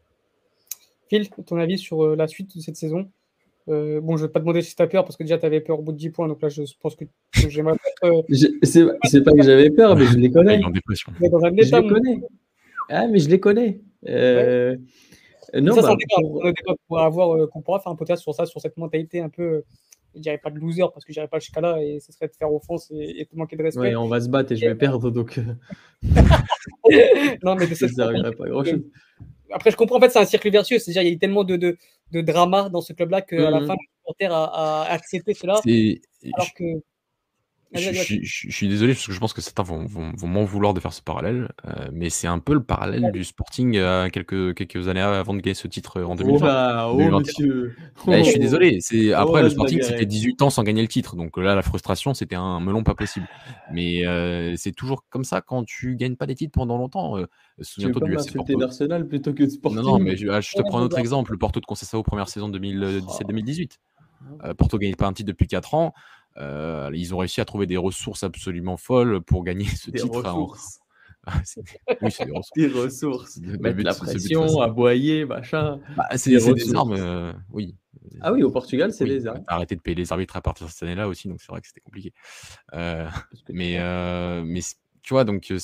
Phil, ton avis sur la suite de cette saison? Bon, je vais pas te demander si tu as peur parce que déjà tu avais peur au bout de 10 points, donc là je pense que j'aimerais pas
c'est pas que j'avais peur, mais je les connais.
Il est en dépression.
je
les connais. Ah, mais je les connais.
Non, ça, qu'on pourra faire un podcast sur ça, sur cette mentalité un peu, je dirais pas de loser parce que j'irai pas jusqu'à là et ce serait de faire offense et te manquer de respect.
Ouais, on va se battre et je vais perdre, donc
non, mais
ça ne servirait pas à grand-chose.
Après, je comprends, en fait, c'est un cercle vertueux. C'est-à-dire, il y a eu tellement de drama dans ce club-là qu'à la fin, le supporter a accepté cela. Alors que...
Je suis désolé parce que je pense que certains vont m'en vouloir de faire ce parallèle, mais c'est un peu le parallèle du Sporting quelques années avant de gagner ce titre en 2020.
Monsieur.
Je suis désolé. Après, le Sporting, c'était 18 ans sans gagner le titre. Donc là, la frustration, c'était un melon pas possible. Mais c'est toujours comme ça quand tu gagnes pas des titres pendant longtemps.
Souviens-toi du FC Porto d'Arsenal plutôt que de Sporting.
Non, mais je te prends un autre exemple. Le Porto de Conceição, première saison 2017-2018. Porto gagne pas un titre depuis 4 ans. Ils ont réussi à trouver des ressources absolument folles pour gagner ce titre.
Ressources.
Oui, c'est des ressources.
Des ressources. Mettre la pression, aboyer, machin.
C'est des armes, oui.
Ah oui, au Portugal, c'est des armes.
T'as arrêté de payer les arbitres à partir de cette année-là aussi, donc c'est vrai que c'était compliqué. Mais tu vois, donc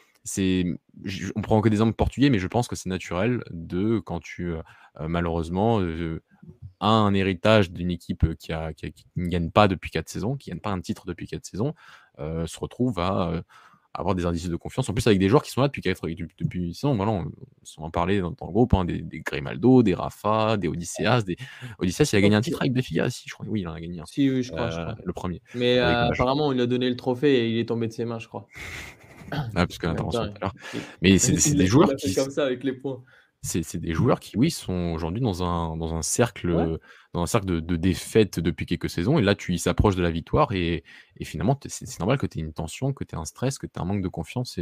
on prend que des exemples portugais, mais je pense que c'est naturel quand tu malheureusement un héritage d'une équipe qui ne gagne pas depuis 4 saisons, qui ne gagne pas un titre depuis 4 saisons, se retrouve à avoir des indices de confiance. En plus, avec des joueurs qui sont là depuis saison. Voilà, on s'en parlait dans le groupe, hein, des Grimaldo, des Rafa, des Odysseas. Odysseas, il a gagné un titre avec Benfica, si, je crois. Oui, il en a gagné un.
Si, oui, je crois.
Le premier.
Mais apparemment, il a donné le trophée et il est tombé de ses mains, je crois.
Parce que l'intervention tout à l'heure. Mais c'est des joueurs qui...
comme ça avec les points.
C'est des joueurs qui, oui, sont aujourd'hui dans un cercle, de défaites depuis quelques saisons. Et là, ils s'approchent de la victoire. Et finalement, c'est normal que tu aies une tension, que tu aies un stress, que tu aies un manque de confiance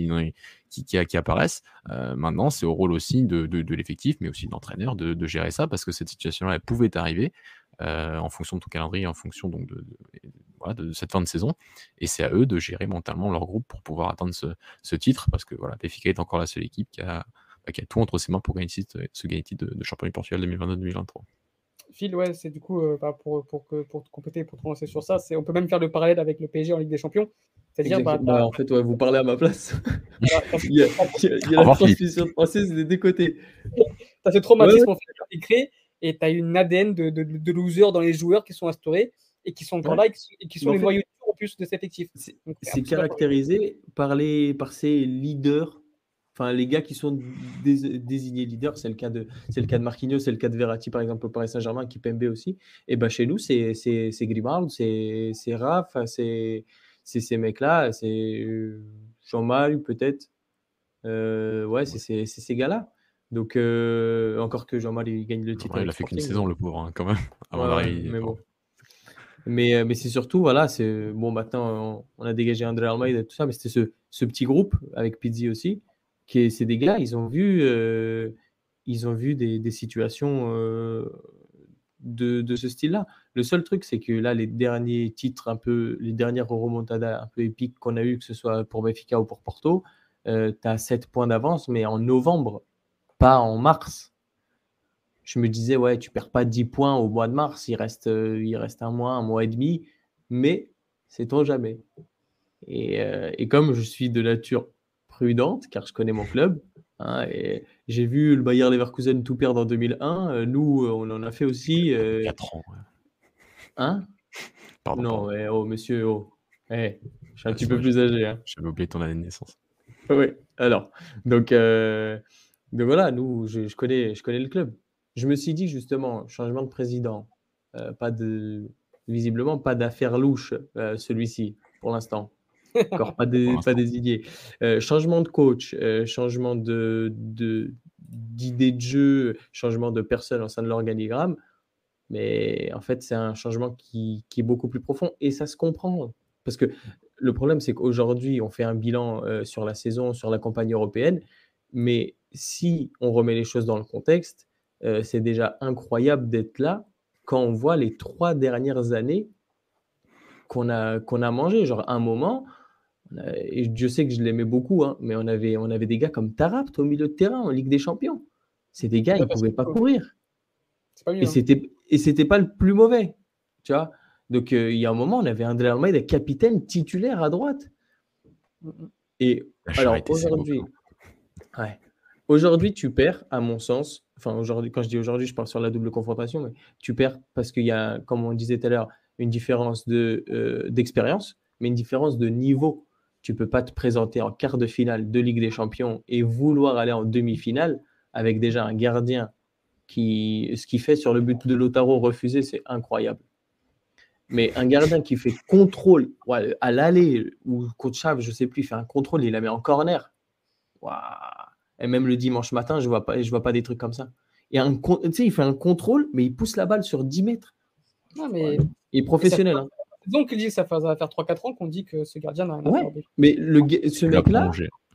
qui apparaissent. Maintenant, c'est au rôle aussi de l'effectif, mais aussi de l'entraîneur, de gérer ça, parce que cette situation-là, elle pouvait arriver en fonction de ton calendrier, en fonction donc de cette fin de saison. Et c'est à eux de gérer mentalement leur groupe pour pouvoir atteindre ce titre, parce que voilà, Benfica est encore la seule équipe qui a tout entre ses mains pour gagner ce titre de champion du Portugal 2022-2023.
Phil, ouais, c'est du coup, pour te compléter, pour te lancer sur ça, on peut même faire le parallèle avec le PSG en Ligue des Champions. C'est-à-dire,
en fait, vous parlez à ma place. Il y a la transmission française des deux côtés.
ce
Ouais,
traumatisme en fait, qui a été créé et tu as une ADN de loser dans les joueurs qui sont instaurés et qui sont encore
ouais.
là et qui
Mais
sont
en
les
fait,
noyaux durs en plus de cet effectif.
c'est
Donc c'est
c'est
absolument
caractérisé par ces leaders, enfin les gars qui sont désignés leaders. C'est le cas de Marquinhos, c'est le cas de Verratti par exemple au Paris Saint-Germain, Kimpembe aussi. Et ben chez nous, c'est Grimaldo, c'est Rafa, c'est ces mecs-là, c'est Jean-Mal peut-être. Ouais,
Ouais.
c'est ces gars-là. Donc encore que Jean-Mal il gagne le titre
Ouais, il
avec
a fait qu'une
Sporting.
saison, le pauvre, hein, quand même, avant
Ouais, ouais,
d'arriver.
mais bon. Mais c'est surtout, voilà, c'est bon, maintenant on a dégagé André Almeida et tout ça, mais c'était ce petit groupe avec Pizzi aussi, c'est des gars, ils ont vu des situations de ce style-là. Le seul truc, c'est que là, les derniers titres, les dernières remontadas un peu épiques qu'on a eu, que ce soit pour Benfica ou pour Porto, tu as 7 points d'avance, mais en novembre, pas en mars. Je me disais, ouais, tu perds pas 10 points au mois de mars, il reste un mois et demi, mais sait-on jamais. Et comme je suis de nature prudente, car je connais mon club, hein, et j'ai vu le Bayer Leverkusen tout perdre en 2001, nous, on en a fait aussi.
4 ans. Ouais.
Hein?
Pardon,
Non,
pardon.
ouais, oh, monsieur, oh. Je suis un petit
C'est
peu
vrai,
plus âgé. Hein.
j'avais oublié ton année de naissance.
Oui, alors. Donc, voilà, nous, je connais le club. Je me suis dit justement, changement de président, visiblement pas d'affaire louche, celui-ci, pour l'instant. Encore pas
Pour l'instant.
désigné. Changement de coach, changement d'idée de jeu, changement de personne au sein de l'organigramme. Mais en fait, c'est un changement qui est beaucoup plus profond et ça se comprend. Parce que le problème, c'est qu'aujourd'hui, on fait un bilan sur la saison, sur la campagne européenne. Mais si on remet les choses dans le contexte, c'est déjà incroyable d'être là quand on voit les 3 dernières années qu'on a mangé. Genre, un moment, et Dieu sait que je l'aimais beaucoup, hein, mais on avait des gars comme Tarabt au milieu de terrain en Ligue des Champions. C'est des gars, ils
Ouais,
ne
parce que
pouvaient pas courir.
c'est pas mieux.
Et
Hein.
c'était pas le plus mauvais, tu vois. Donc, il y a un moment, on avait André Almeida, capitaine titulaire à droite. Et
La
alors,
charité, c'est beau.
aujourd'hui, tu perds, à mon sens, enfin, aujourd'hui, quand je dis aujourd'hui, je parle sur la double confrontation, mais tu perds parce qu'il y a, comme on disait tout à l'heure, une différence d'expérience, mais une différence de niveau. Tu peux pas te présenter en quart de finale de Ligue des Champions et vouloir aller en demi-finale avec déjà un gardien ce qu'il fait sur le but de Lautaro refusé, c'est incroyable. Mais un gardien qui fait contrôle à l'aller ou contre Chaves, je ne sais plus, il fait un contrôle, il la met en corner. Waouh. Et même le dimanche matin, je vois pas des trucs comme ça. Et tu sais, il fait un contrôle, mais il pousse la balle sur 10 mètres.
Non, mais
Il est professionnel. Hein.
Donc, il dit que ça va faire 3-4 ans qu'on dit que ce gardien n'a rien à faire.
Mais ce mec-là,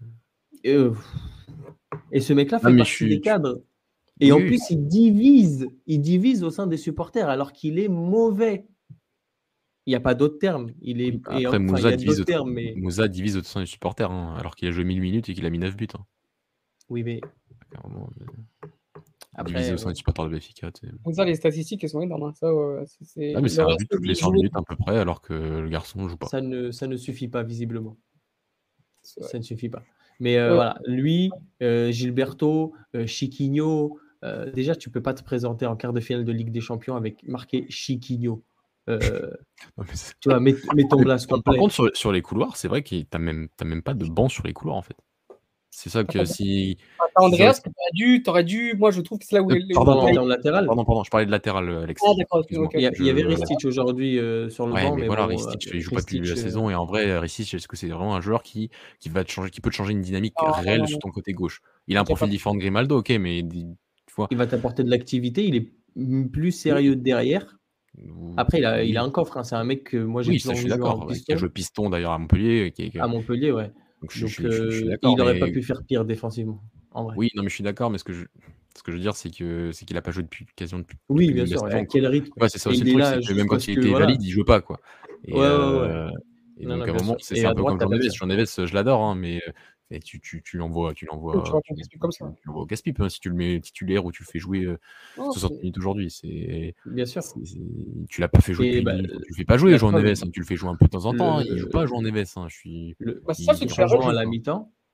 et ce mec-là fait partie des cadres. Et en plus, il divise au sein des supporters alors qu'il est mauvais. Il n'y a pas d'autre terme.
Après, Moussa divise au sein des supporters, hein, alors qu'il a joué 1000 minutes et qu'il a mis 9 buts. Hein.
Oui, mais.
Divisé au sein des supporters de Benfica.
Moussa, les statistiques, elles sont énormes. Hein. Ça,
mais c'est un but toutes les 5 minutes à peu près, alors que le garçon ne joue pas.
Ça ne suffit pas, visiblement. Ça ne suffit pas. Mais voilà, lui, Gilberto, Chiquinho, déjà, tu ne peux pas te présenter en quart de finale de Ligue des Champions avec marqué Chiquinho. Tu vois, mets ton blast complet.
Par contre, sur les couloirs, c'est vrai que tu n'as même pas de banc sur les couloirs, en fait. C'est ça que si.
Andreas, t'aurais dû. Moi, je trouve que c'est là où
Pardon, latéral.
Pardon, je parlais de latéral, Alex.
Ah, d'accord.
Il y avait Ristich aujourd'hui sur le banc.
Mais voilà, Ristich, il joue pas depuis la saison. Et en vrai, Ristich, est-ce que c'est vraiment un joueur qui peut te changer une dynamique réelle sur ton côté gauche? Il a un profil différent de Grimaldo, ok, mais
il va t'apporter de l'activité. Il est plus sérieux derrière. Après, il a un coffre. Hein. C'est un mec que moi j'ai
toujours vu en piston. Qui a joué piston d'ailleurs à Montpellier.
À Montpellier, ouais.
Donc, je suis d'accord.
Il n'aurait pas pu faire pire défensivement. En vrai.
Oui, non, mais je suis d'accord. Mais ce que je veux dire, c'est qu'il n'a pas joué depuis quasiment depuis.
Oui, bien sûr. À quel rythme?
Ouais, c'est ça aussi le truc. C'est que même quand il était valide, il ne jouait pas, quoi. Et donc à un moment, c'est un peu comme Jean Neves. Jean Neves, je l'adore, hein, mais tu l'envoies au casse-pipe si tu le mets titulaire ou tu le fais jouer 60 minutes aujourd'hui.
Bien sûr.
Tu l'as pas fait jouer. Tu le fais pas jouer, Jean Neves. Tu le fais jouer un peu de temps en temps. Il joue pas, Jean Neves.
Le changement à la mi-temps.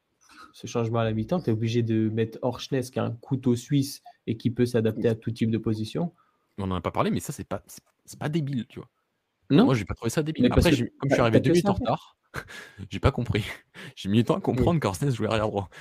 ce changement à la mi-temps, tu es obligé de mettre Orchnes qui a un couteau suisse et qui peut s'adapter à tout type de position.
On n'en a pas parlé, mais ça, c'est pas débile, tu vois.
Non,
Moi, j'ai pas trouvé ça débile.
mais parce
Après,
que
comme je suis
t'as
arrivé
que
2 minutes
ça
en
à faire.
retard, j'ai pas compris. J'ai mis du temps à
Mais,
comprendre qu'Orsnes jouait arrière droit.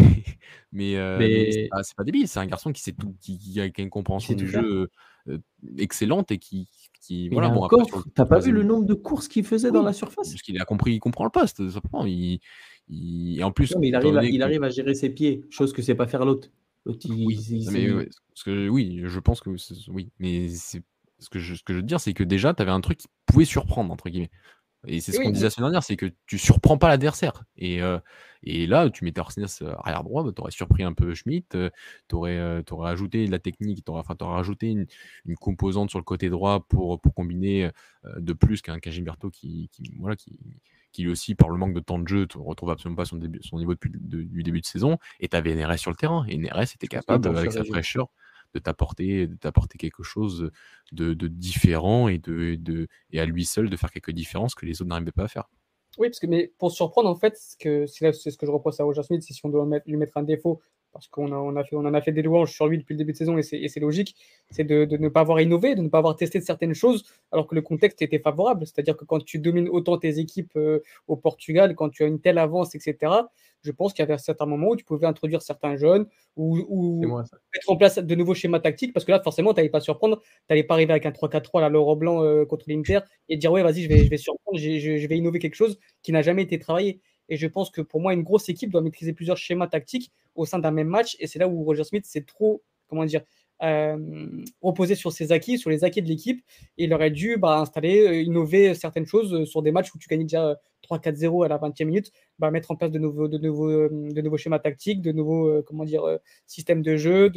Mais
mais
c'est pas débile. C'est un garçon qui sait tout, qui a une
il
compréhension
sait tout
du
faire.
jeu excellente et qui
Mais il
voilà,
a un
bon, après, sur le
coffre. T'as pas vu le
troisième.
nombre de courses qu'il faisait dans la
Oui,
surface?
parce qu'il a compris, il comprend le poste, simplement. Et en plus,
Non, mais
étant donné
il
que.
arrive à gérer ses pieds, chose que sait pas faire l'autre. L'autre,
Oui, mais ouais, parce que oui, je pense que oui, mais ce que je veux dire, c'est que déjà, tu avais un truc qui pouvait surprendre, entre guillemets. Et c'est
Et
ce qu'on
oui,
disait la semaine dernière, c'est que tu surprends pas l'adversaire. Et là, tu mettais Arsène arrière droit, bah, tu aurais surpris un peu Schmitt, tu aurais ajouté de la technique, tu aurais rajouté une composante sur le côté droit pour combiner de plus qu'un Gilberto voilà, qui lui aussi, par le manque de temps de jeu, ne retrouve absolument pas son niveau du début de saison. Et tu avais NRS sur le terrain. Et NRS était
parce qu'il
capable,
pense
avec
sur
sa
Régis.
fraîcheur, de t'apporter quelque chose de différent et à lui seul de faire quelques différences que les autres n'arrivaient pas à faire.
Oui, parce que mais pour surprendre, en fait, c'est ce que je reproche à Roger Smith, si on doit lui mettre un défaut, parce on en a fait des louanges sur lui depuis le début de saison, et c'est logique, c'est de ne pas avoir innové, de ne pas avoir testé de certaines choses, alors que le contexte était favorable. C'est-à-dire que quand tu domines autant tes équipes au Portugal, quand tu as une telle avance, etc., je pense qu'il y avait certains moments où tu pouvais introduire certains jeunes,
C'est
ou
moi ça.
mettre en place de nouveaux schémas tactiques, parce que là, forcément, tu n'allais pas surprendre, tu n'allais pas arriver avec un 3-4-3 à Laurent Blanc contre l'Inter, et dire, ouais, vas-y, je vais surprendre, je vais innover quelque chose qui n'a jamais été travaillé. Et je pense que pour moi, une grosse équipe doit maîtriser plusieurs schémas tactiques au sein d'un même match. Et c'est là où Roger Smith s'est trop, comment dire, reposé sur ses acquis, sur les acquis de l'équipe. Et il aurait dû installer, innover certaines choses sur des matchs où tu gagnais déjà 3-4-0 à la 20e minute, mettre en place de nouveaux schémas tactiques, de nouveaux systèmes de jeu,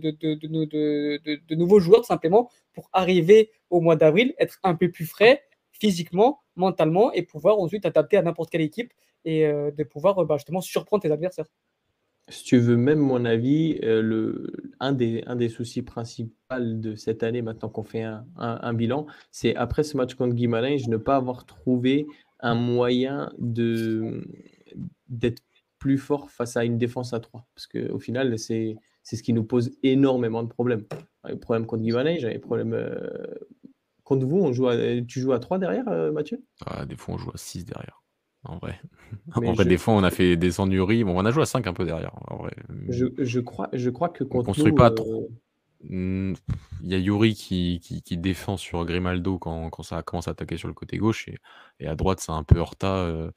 de nouveaux joueurs tout simplement pour arriver au mois d'avril, être un peu plus frais physiquement, mentalement, et pouvoir ensuite adapter à n'importe quelle équipe et de pouvoir justement surprendre tes adversaires.
Si tu veux même mon avis, un des soucis principaux de cette année, maintenant qu'on fait un bilan, c'est après ce match contre Guimarães, ne pas avoir trouvé un moyen d'être plus fort face à une défense à 3. Parce qu'au final, c'est ce qui nous pose énormément de problèmes. J'avais problème contre Guimarães, j'avais problème contre vous. Tu joues à 3 derrière, Mathieu?
Des fois, on joue à 6 derrière. En vrai.
Mais
En vrai, des fois, on a fait descendre Yuri. Bon, on a joué à 5 un peu derrière. En vrai.
je crois que
On
contre
construit
nous,
pas trop. Il y a Yuri qui défend sur Grimaldo quand ça commence à attaquer sur le côté gauche. Et à droite, c'est un peu Horta.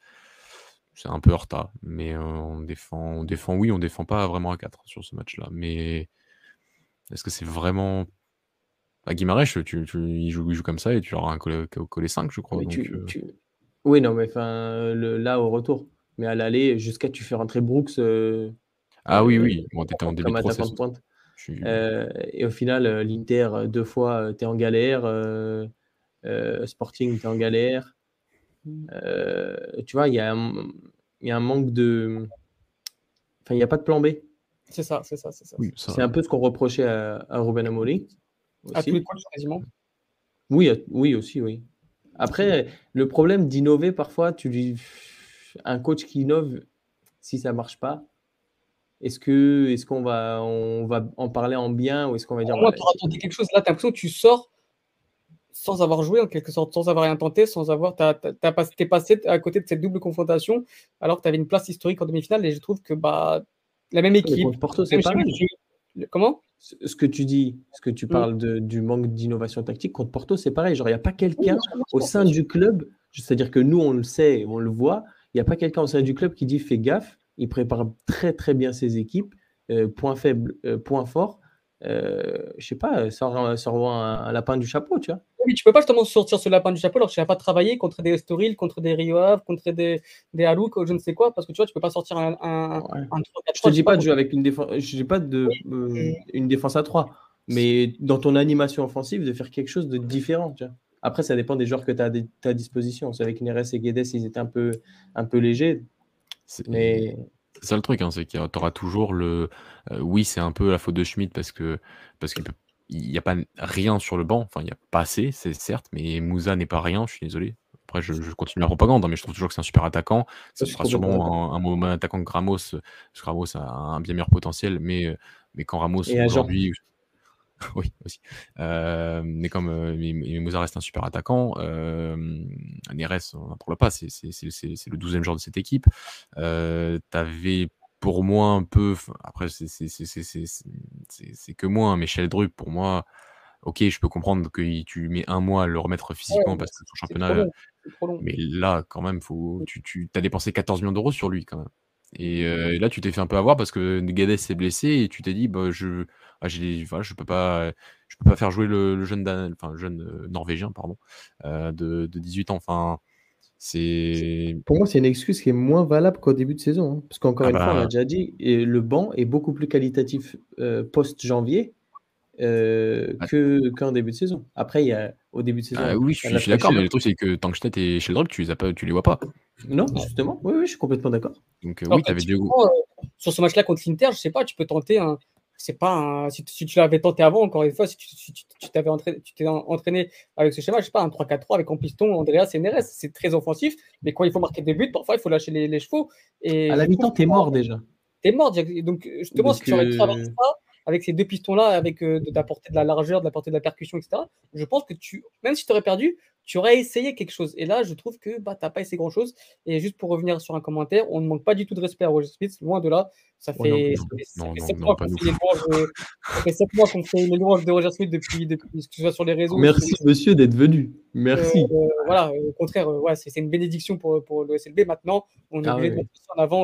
Mais on défend, oui, on défend pas vraiment à 4 sur ce match-là. Mais est-ce que c'est vraiment. À Guimarães, il joue comme ça et tu auras un collé 5, je crois.
mais
Donc,
oui, non, mais enfin, là, au retour. Mais à l'aller, jusqu'à tu fais rentrer Brooks
Ah oui, oui. Bon, t'étais en début
comme
de
attaquant
process
de
aussi.
pointe. Et au final, l'Inter, 2 fois, tu es en galère. Sporting, tu es en galère. Tu vois, il y a un manque de. Enfin, il n'y a pas de plan B.
C'est ça.
Oui, ça.
C'est un peu ce qu'on reprochait à Ruben Amorim
À tous les
aussi.
coachs, quasiment.
Oui, aussi, oui. Après, le problème d'innover, parfois, un coach qui innove, si ça marche pas, est-ce qu'on va en parler en bien ou est-ce qu'on va dire
Au moins,
voilà,
tu auras tenté quelque chose. Là, tu as l'impression que tu sors sans avoir joué, en quelque sorte, sans avoir rien tenté, sans avoir. T'es passé à côté de cette double confrontation, alors que tu avais une place historique en demi-finale. Et je trouve que la même
mais
équipe,
contre Porto, c'est
même schéma de
pareil.
jeu. Comment
Ce que tu dis, ce que tu parles du manque d'innovation tactique, contre Porto, c'est pareil. Genre, il n'y a pas quelqu'un au sein du club, c'est-à-dire que nous, on le sait, on le voit, il n'y a pas quelqu'un au sein du club qui dit fais gaffe, il prépare très très bien ses équipes, point faible, point fort. Je sais pas, sort un lapin du chapeau, tu vois.
Oui, tu peux pas justement sortir ce lapin du chapeau alors que tu n'as pas travaillé contre des Estoril, contre des Rio Ave, contre des Harouk, je ne sais quoi, parce que tu vois, tu peux pas sortir un 3-4-3.
Je te dis pas de jouer avec une défense, je dis pas une défense à 3, mais dans ton animation offensive, de faire quelque chose de différent, tu vois. Après, ça dépend des joueurs que tu as à ta disposition. C'est avec Neres et Guedes, ils étaient un peu légers. Mais
c'est ça le truc, c'est qu'il y aura toujours oui, c'est un peu la faute de Schmitt parce qu'il n'y a pas rien sur le banc. Enfin, il n'y a pas assez, c'est certes, mais Moussa n'est pas rien, je suis désolé. Après, je continue la propagande, mais je trouve toujours que c'est un super attaquant.
Je
Ce
suis
sera
complètement d'accord.
sûrement un mauvais attaquant que Ramos, parce que Ramos a un bien meilleur potentiel, mais quand Ramos
Et agent.
aujourd'hui, oui aussi, mais Mozart reste un super attaquant. Neres, on n'en parle pas, c'est le 12e joueur de cette équipe. T'avais pour moi un peu, après c'est que moi, mais Sheldrup pour moi. Ok, je peux comprendre que tu mets un mois à le remettre
Ouais,
physiquement parce que son
c'est trop
championnat,
long, c'est trop long.
mais là, quand même, tu as dépensé 14 millions d'euros sur lui, quand même. Et là, tu t'es fait un peu avoir parce que Guedes s'est blessé et tu t'es dit, bah, voilà, je peux pas faire jouer le jeune, enfin, le jeune norvégien, pardon, de 18 ans. Enfin, c'est.
Pour moi, c'est une excuse qui est moins valable qu'au début de saison, hein. Parce qu'encore
Ah
une fois, on l'a
bah,
déjà dit, et le banc est beaucoup plus qualitatif post-janvier
ah,
qu'en début de saison. Après, au début de saison,
oui,
il y a la
je suis d'accord, mais
fraîcheur.
le truc, c'est que Tankstedt et Sheldrup, tu les vois pas.
Non, justement, oui, je suis complètement d'accord.
Donc,
Alors
oui,
que
t'avais Diogo.
typiquement, sur ce match-là contre l'Inter, je sais pas, tu peux tenter c'est pas si tu l'avais tenté avant, encore une fois, si tu t'avais tu t'es entraîné avec ce schéma, je sais pas, un 3-4-3 avec en piston, Andreas et Neres, c'est très offensif, mais quand il faut marquer des buts, parfois il faut lâcher les chevaux. Et
À la
je trouve
mi-temps,
que
t'es mort déjà.
t'es mort. Donc, justement, si
Donc,
tu aurais traversé ça avec ces deux pistons-là, avec d'apporter de la largeur, d'apporter de la percussion, etc., je pense que même si tu aurais perdu, tu aurais essayé quelque chose. Et là, je trouve que bah, tu n'as pas essayé grand-chose. Et juste pour revenir sur un commentaire, on ne manque pas du tout de respect à Roger Smith, loin de là. Ça
oh non,
fait,
pas
Non,
du tout.
ça fait
non,
7
non,
mois
pas
qu'on
nous.
fait les louanges ça fait 7 mois qu'on fait les louanges de Roger Smith depuis que ce soit sur les réseaux.
Merci, monsieur, d'être venu.
Euh,
Merci.
voilà, au contraire, ouais, c'est une bénédiction pour le SLB. Maintenant, on est
Ah
obligé de
oui.
mettre en avant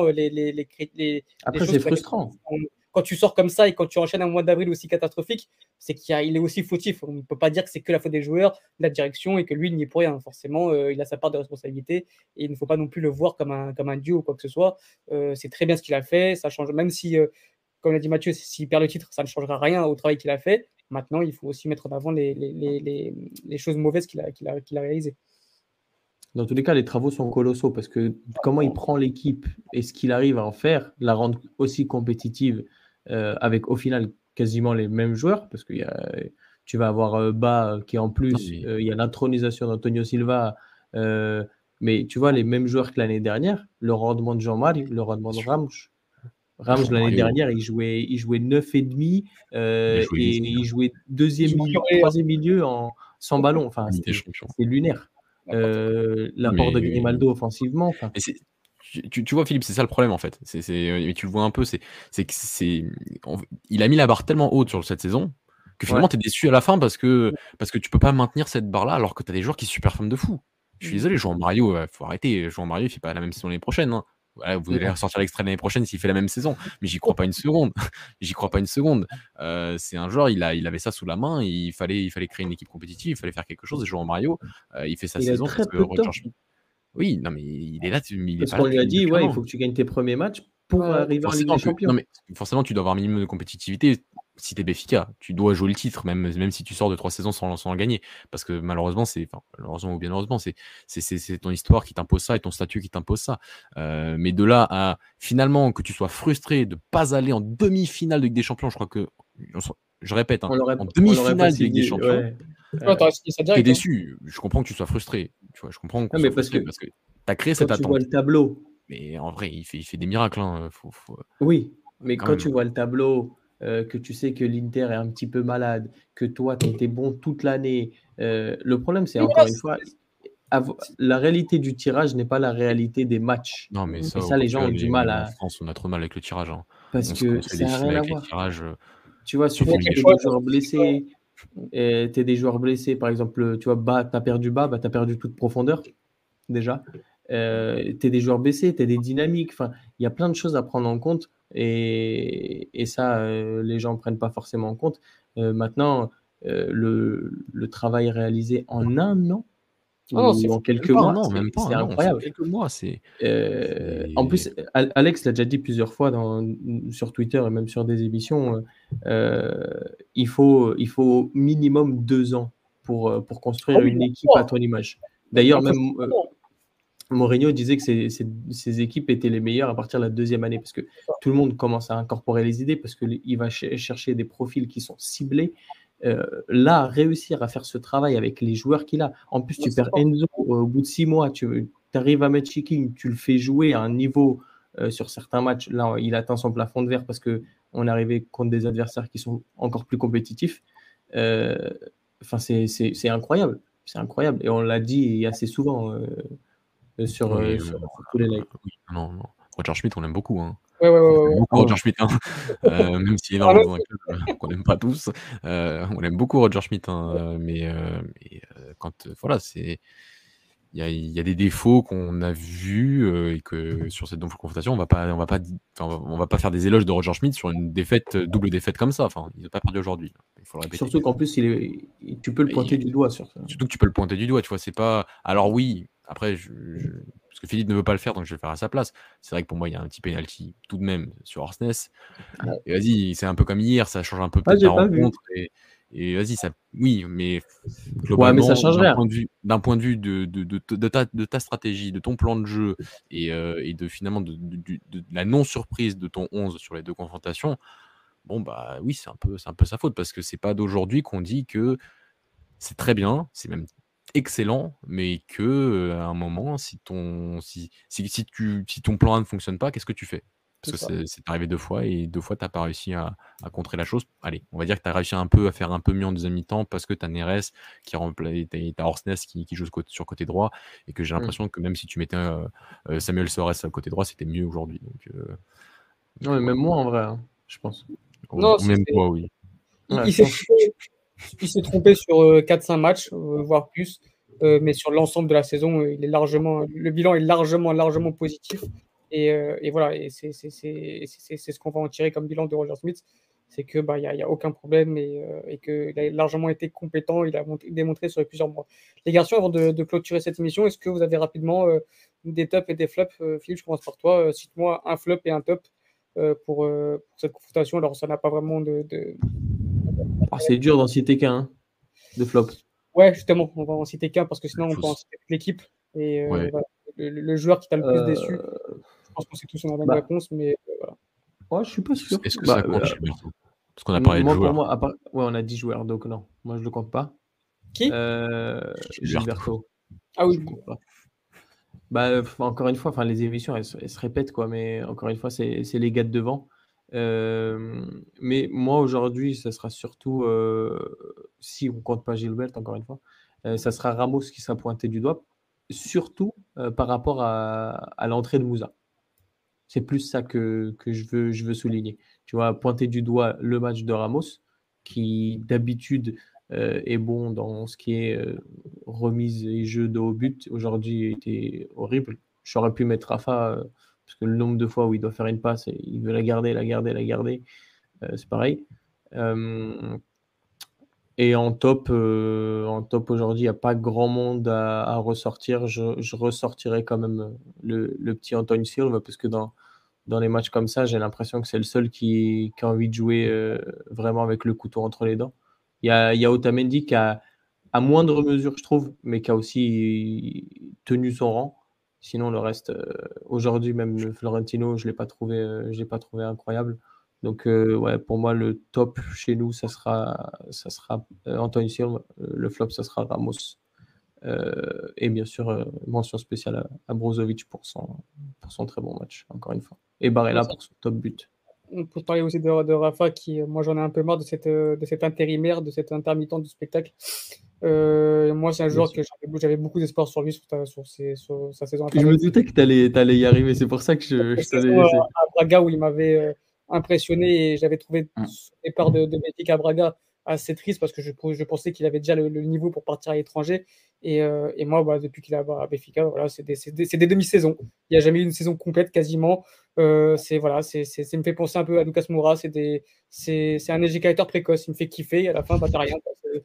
les
Après,
choses
c'est
sur lesquelles
frustrant.
quand tu sors comme ça et quand tu enchaînes un mois d'avril aussi catastrophique, c'est il est aussi fautif. On ne peut pas dire que c'est que la faute des joueurs, de la direction et que lui, il n'y est pour rien. Forcément, il a sa part de responsabilité et il ne faut pas non plus le voir comme un dieu ou quoi que ce soit. C'est très bien ce qu'il a fait. Ça change, même si, comme l'a dit Mathieu, s'il perd le titre, ça ne changera rien au travail qu'il a fait. Maintenant, il faut aussi mettre en avant les choses mauvaises qu'il a réalisées.
Dans tous les cas, les travaux sont colossaux parce que comment il prend l'équipe et ce qu'il arrive à en faire, la rendre aussi compétitive avec au final quasiment les mêmes joueurs parce que tu vas avoir Ba qui en
Non,
plus,
mais
il y a l'intronisation d'Antonio Silva, mais tu vois les mêmes joueurs que l'année dernière, le rendement de Jean-Marie, le rendement
bien
de
sûr.
Ramj. Ramj l'année
Jean-Mario,
dernière, il jouait 9,5
il a joué
et
Leeds,
il jouait
Jouer
troisième milieu sans ballon. Enfin,
Ligue des Champions.
c'est lunaire.
n'importe quoi.
Non,
L'apport de Grimaldo offensivement. Enfin,
mais tu vois, Philippe, c'est ça le problème en fait. Mais tu le vois un peu, il a mis la barre tellement haute sur cette saison que
ouais.
finalement tu es déçu à la fin parce que tu peux pas maintenir cette barre-là alors que tu as des joueurs qui se superforment de fou. Je suis désolé, Jean Mario, faut arrêter. Jean Mario, il fait pas la même saison l'année prochaine, hein. Voilà, vous allez
Non.
ressortir l'extrait l'année prochaine s'il fait la même saison, mais j'y crois pas une seconde. J'y crois pas une seconde. C'est un joueur, il avait ça sous la main, il fallait créer une équipe compétitive, il fallait faire quelque chose. Et Jean Mario, il fait sa
Il a
saison
très
parce que
peu de
Roger
temps.
Schmidt. Oui, non, mais il est là, mais il est
Parce
pas là
qu'on lui a dit,
depuis un
ouais, il
an.
faut que tu gagnes tes premiers matchs pour
Ouais.
arriver en Ligue
Forcément
des Champions.
non, mais forcément, tu dois avoir un minimum de compétitivité si t'es Benfica. Tu dois jouer le titre, même si tu sors de 3 saisons sans le gagner. Parce que malheureusement, malheureusement ou bien heureusement, c'est ton histoire qui t'impose ça et ton statut qui t'impose ça. Mais de là à finalement que tu sois frustré de pas aller en demi-finale de Ligue des Champions, je crois que, je répète, hein, en
On l'aurait pas
demi-finale de Ligue des
signé.
Champions,
Ouais.
Ouais, t'aurais signé ça
t'es
direct. Hein.
déçu. Je comprends que tu sois frustré. Tu vois, je comprends qu'on
Non,
soit
mais parce
frustré
que
parce que t'as créé
quand
cette
tu vois
attente.
le tableau,
Mais en vrai, il fait des miracles, hein.
oui, mais
Quand
quand
même.
tu vois le tableau, que tu sais que l'Inter est un petit peu malade, que toi, tu as été bon toute l'année, le problème, c'est
Oui,
encore
voilà,
une fois, la réalité du tirage n'est pas la réalité des matchs.
Non, mais ça,
Et
au
ça, les gens ont
Portugal
du
et
mal
même en
à.
France, on a trop de mal avec le tirage, hein.
Parce
On
que
se fait des
ça n'a
films
rien à
avec les
voir.
tirages.
Tu vois,
On
il y
suffit
a
fait
que
des
tu aies
choix,
des joueurs blessés, tu aies des joueurs blessés, par exemple, tu vois, tu as perdu Bas, tu as perdu toute profondeur, déjà. Tu es des joueurs blessés, tu as des dynamiques. Enfin, il y a plein de choses à prendre en compte et ça, les gens ne prennent pas forcément en compte. Maintenant, le travail réalisé en un an
Ah non, c'est
ou en quelques
même pas
mois,
un an, même pas
c'est
un an, c'est
incroyable.
quelques mois,
En
c'est
plus, Alex l'a déjà dit plusieurs fois sur Twitter et même sur des émissions, il faut minimum 2 ans pour
Ah
construire
oui,
une
bien
équipe à
sûr.
ton image.
Mais
D'ailleurs,
après,
même Mourinho disait que ces équipes étaient les meilleures à partir de la deuxième année parce que tout le monde commence à incorporer les idées parce qu'il va chercher des profils qui sont ciblés Là, réussir à faire ce travail avec les joueurs qu'il a. En plus, tu perds Enzo au bout de 6 mois, tu arrives à mettre Shiking, tu le fais jouer à un niveau sur certains matchs. Là, il atteint son plafond de verre parce qu'on est arrivé contre des adversaires qui sont encore plus compétitifs. Enfin, c'est incroyable. C'est incroyable. Et on l'a dit assez souvent sur tous les lives.
Non. Roger Schmidt, on l'aime beaucoup. Hein.
Ouais.
Beaucoup Roger Schmidt, hein. Même s'il est dans un club qu'on n'aime pas tous, on aime beaucoup Roger Schmidt, hein. Mais quand voilà, il y a des défauts qu'on a vus et que sur cette confrontation, on va pas faire des éloges de Roger Schmidt sur une double défaite comme ça. Enfin, il n'a pas perdu aujourd'hui. Il faut le répéter.
Surtout qu'en plus, tu peux le pointer du doigt sur ça.
Surtout que tu peux le pointer du doigt, tu vois. C'est pas. Alors oui. Après, parce que Philippe ne veut pas le faire, donc je vais le faire à sa place. C'est vrai que pour moi, il y a un petit penalty tout de même sur Orsnes. Et vas-y, c'est un peu comme hier, ça change un peu peut-être la rencontre. Et vas-y, oui, mais globalement,
mais ça change rien.
D'un point de vue de ta stratégie, de ton plan de jeu et de finalement de la non-surprise de ton 11 sur les deux confrontations, bon bah oui, c'est un peu sa faute parce que c'est pas d'aujourd'hui qu'on dit que c'est très bien, c'est même excellent, mais que à un moment, si ton plan A ne fonctionne pas, qu'est-ce que tu fais? Parce que c'est arrivé 2 fois et 2 fois, tu n'as pas réussi à contrer la chose. Allez, on va dire que tu as réussi à faire un peu mieux en deuxième mi-temps parce que tu as Neres qui remplace, tu as Orsnes qui joue sur côté droit et que j'ai l'impression que même si tu mettais Samuel Soares à côté droit, c'était mieux aujourd'hui. Donc,
ouais, même moi en vrai, hein, je pense.
Non,
même toi, oui.
Il s'est trompé sur 4-5 matchs, voire plus. Mais sur l'ensemble de la saison, le bilan est largement positif. Et voilà, et c'est ce qu'on va en tirer comme bilan de Roger Smith, c'est que il y a aucun problème et qu'il a largement été compétent. Il a démontré sur plusieurs mois. Les garçons, avant de clôturer cette émission, est-ce que vous avez rapidement des tops et des flops? Philippe, je commence par toi. Cite-moi un flop et un top pour cette confrontation. Alors, ça n'a pas vraiment
c'est dur d'en citer qu'un de flop.
Ouais, justement, on va en citer qu'un parce que sinon on peut en citer toute l'équipe. Et voilà, le joueur qui t'a le plus déçu, je pense qu'on sait tous la même réponse, mais voilà.
Ouais, je suis pas sûr.
Est-ce que ça compte, Gilberto? Parce qu'on a parlé de joueurs.
Pour moi, on a 10 joueurs, donc non. Moi, je le compte pas.
Qui?
Gilberto.
Ah oui.
Je compte pas. Encore une fois, les émissions, elles se répètent, quoi. Mais encore une fois, c'est les gars de devant. Mais moi, aujourd'hui, ça sera surtout, si on compte pas Gilbert, encore une fois, ça sera Ramos qui sera pointé du doigt, surtout par rapport à l'entrée de Moussa. C'est plus ça que je veux souligner. Tu vois, pointer du doigt le match de Ramos, qui d'habitude est bon dans ce qui est remise et jeu de haut but. Aujourd'hui, était horrible. J'aurais pu mettre Rafa, parce que le nombre de fois où il doit faire une passe, et il veut la garder, c'est pareil. Et en top aujourd'hui, il n'y a pas grand monde à ressortir. Je ressortirai quand même le petit Antoine Silva, parce que dans les matchs comme ça, j'ai l'impression que c'est le seul qui a envie de jouer vraiment avec le couteau entre les dents. Il y a Otamendi qui a, à moindre mesure, je trouve, mais qui a aussi tenu son rang. Sinon, le reste, aujourd'hui, même le Florentino, je ne l'ai pas trouvé incroyable. Donc, pour moi, le top chez nous, ça sera Antoine Silva. Le flop, ça sera Ramos. Et bien sûr, mention spéciale à Brozovic pour son très bon match, encore une fois. Et Barella pour son top but.
Pour parler aussi de Rafa, qui, moi, j'en ai un peu marre de cet intérimaire, de cet intermittent du spectacle. Moi, c'est un joueur que j'avais beaucoup d'espoir sur lui, sur sa saison.
Je me doutais que tu allais y arriver, c'est pour ça que je t'avais laissé.
À Braga, où il m'avait impressionné, et j'avais trouvé ce départ de Betik à Braga assez triste parce que je pensais qu'il avait déjà le niveau pour partir à l'étranger. Et moi, depuis qu'il est à Benfica, voilà, c'est des demi-saisons. Il n'y a jamais eu une saison complète quasiment. Ça me fait penser un peu à Lucas Moura. C'est un éducateur précoce. Il me fait kiffer. Et à la fin, t'as rien.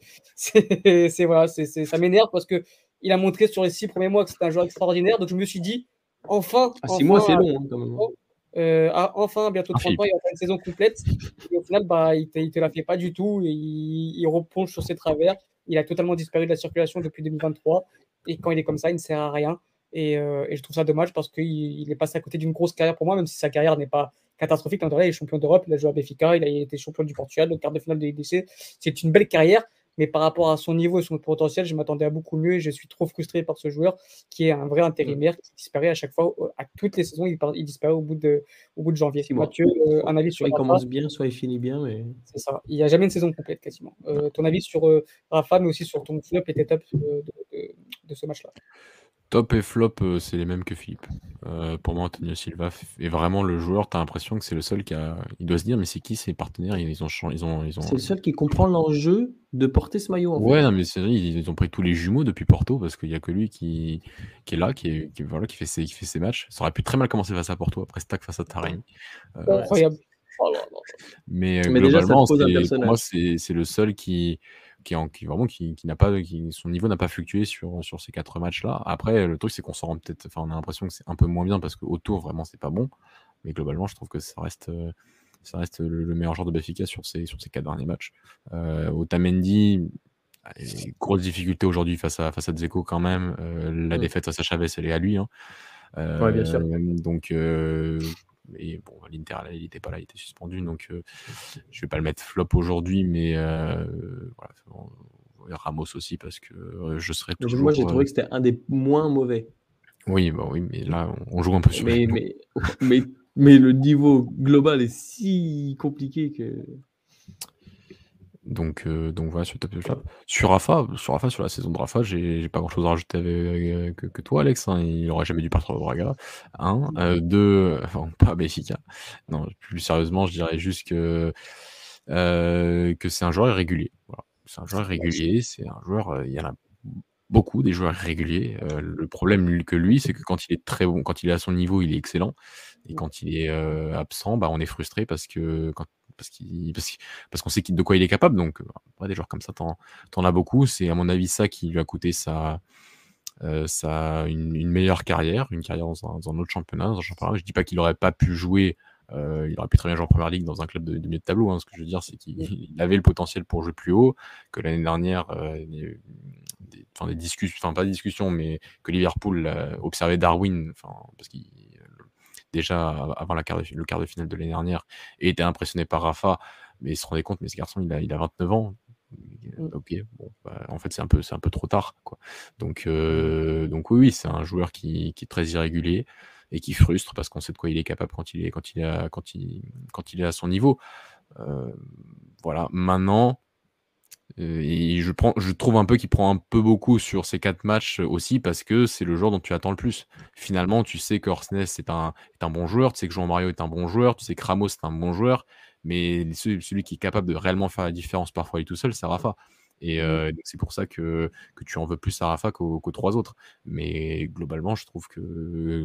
Ça m'énerve parce que il a montré sur les 6 premiers mois que c'était un joueur extraordinaire. Donc je me suis dit, enfin.
6 mois, c'est long, quand même.
Enfin, bientôt 30 ans, il va faire une saison complète. Et au final, il te la fait pas du tout. Et il replonge sur ses travers. Il a totalement disparu de la circulation depuis 2023. Et quand il est comme ça, il ne sert à rien. Et je trouve ça dommage parce qu'il est passé à côté d'une grosse carrière pour moi, même si sa carrière n'est pas catastrophique. Il est champion d'Europe, il a joué à Benfica, il a été champion du Portugal, le quart de finale de l'EDC. C'est une belle carrière, mais par rapport à son niveau et son potentiel, je m'attendais à beaucoup mieux et je suis trop frustré par ce joueur qui est un vrai intérimaire qui disparaît à chaque fois, à toutes les saisons, il disparaît au bout de janvier.
6 mois.
Mathieu, un avis sur
Soit il
Rafa?
commence bien, soit il finit bien. Mais...
C'est ça. Il n'y a jamais une saison complète quasiment. Ton avis sur Rafa, mais aussi sur ton flop et tes tops de ce match-là?
Top et flop, c'est les mêmes que Philippe. Pour moi, Antonio Silva est vraiment le joueur. Tu as l'impression que c'est le seul il doit se dire, mais c'est qui ses partenaires?
C'est le seul qui comprend l'enjeu de porter ce maillot. En
Ouais,
fait.
non, mais c'est vrai, ils ont pris tous les jumeaux depuis Porto parce qu'il n'y a que lui qui est là, voilà, qui fait ses matchs. Ça aurait pu très mal commencer face à Porto, après Stack face à Taremi.
Incroyable. Oh là là.
Mais
Mais déjà, ça
globalement,
te pose un
pour moi,
personnage.
c'est le seul vraiment qui n'a pas, son niveau n'a pas fluctué sur ces 4 matchs-là. Après, le truc, c'est qu'on s'en rend peut-être, enfin, on a l'impression que c'est un peu moins bien parce qu'autour, vraiment, c'est pas bon. Mais globalement, je trouve que ça reste le meilleur joueur de Benfica sur ces 4 derniers matchs. Otamendi, grosse difficulté aujourd'hui face à Dzeko quand même. La défaite face à Chavez, elle est à lui. Hein.
Ouais, bien sûr.
Donc, et bon, l'Inter, il n'était pas là, il était suspendu, donc je vais pas le mettre flop aujourd'hui, mais voilà, Ramos aussi parce que je serais toujours.
Moi, j'ai trouvé que c'était un des moins mauvais.
Oui, mais là, on joue un peu sur les mots.
Mais le niveau global est si compliqué que.
Donc voilà, sur le top et le flop. Sur Rafa, sur la saison de Rafa, j'ai pas grand chose à rajouter que toi, Alex. Hein, il aurait jamais dû partir au Braga. 2, enfin, pas à Benfica. Non, plus sérieusement, je dirais juste que c'est un joueur irrégulier. Voilà. C'est un joueur irrégulier, c'est un joueur, il y en a beaucoup des joueurs irréguliers. Le problème que lui, c'est que quand il est très bon, quand il est à son niveau, il est excellent. Et quand il est absent, on est frustré parce qu'on sait de quoi il est capable. Donc, des joueurs comme ça, t'en as beaucoup. C'est à mon avis ça qui lui a coûté une meilleure carrière, une carrière dans un autre championnat. Je dis pas qu'il aurait pas pu jouer. Il aurait pu très bien jouer en première ligue dans un club de milieu de tableau. Hein. Ce que je veux dire, c'est qu'il avait le potentiel pour jouer plus haut. Que l'année dernière, des discussions, pas des discussions, mais que Liverpool observait Darwin, parce qu'il déjà avant le quart de finale de l'année dernière, et était impressionné par Rafa, mais il se rendait compte, mais ce garçon, il a 29 ans. Ok, bon, en fait, c'est un peu trop tard, quoi. Donc oui, c'est un joueur qui est très irrégulier et qui frustre parce qu'on sait de quoi il est capable quand il est à son niveau. Voilà. Maintenant, et je trouve un peu qu'il prend un peu beaucoup sur ces 4 matchs aussi parce que c'est le joueur dont tu attends le plus. Finalement, tu sais que Orsnes est un bon joueur, tu sais que João Mario est un bon joueur, tu sais que Ramos est un bon joueur, mais celui qui est capable de réellement faire la différence parfois lui tout seul, c'est Rafa. Et donc c'est pour ça que tu en veux plus à Rafa qu'aux 3 autres. Mais globalement, je trouve qu'il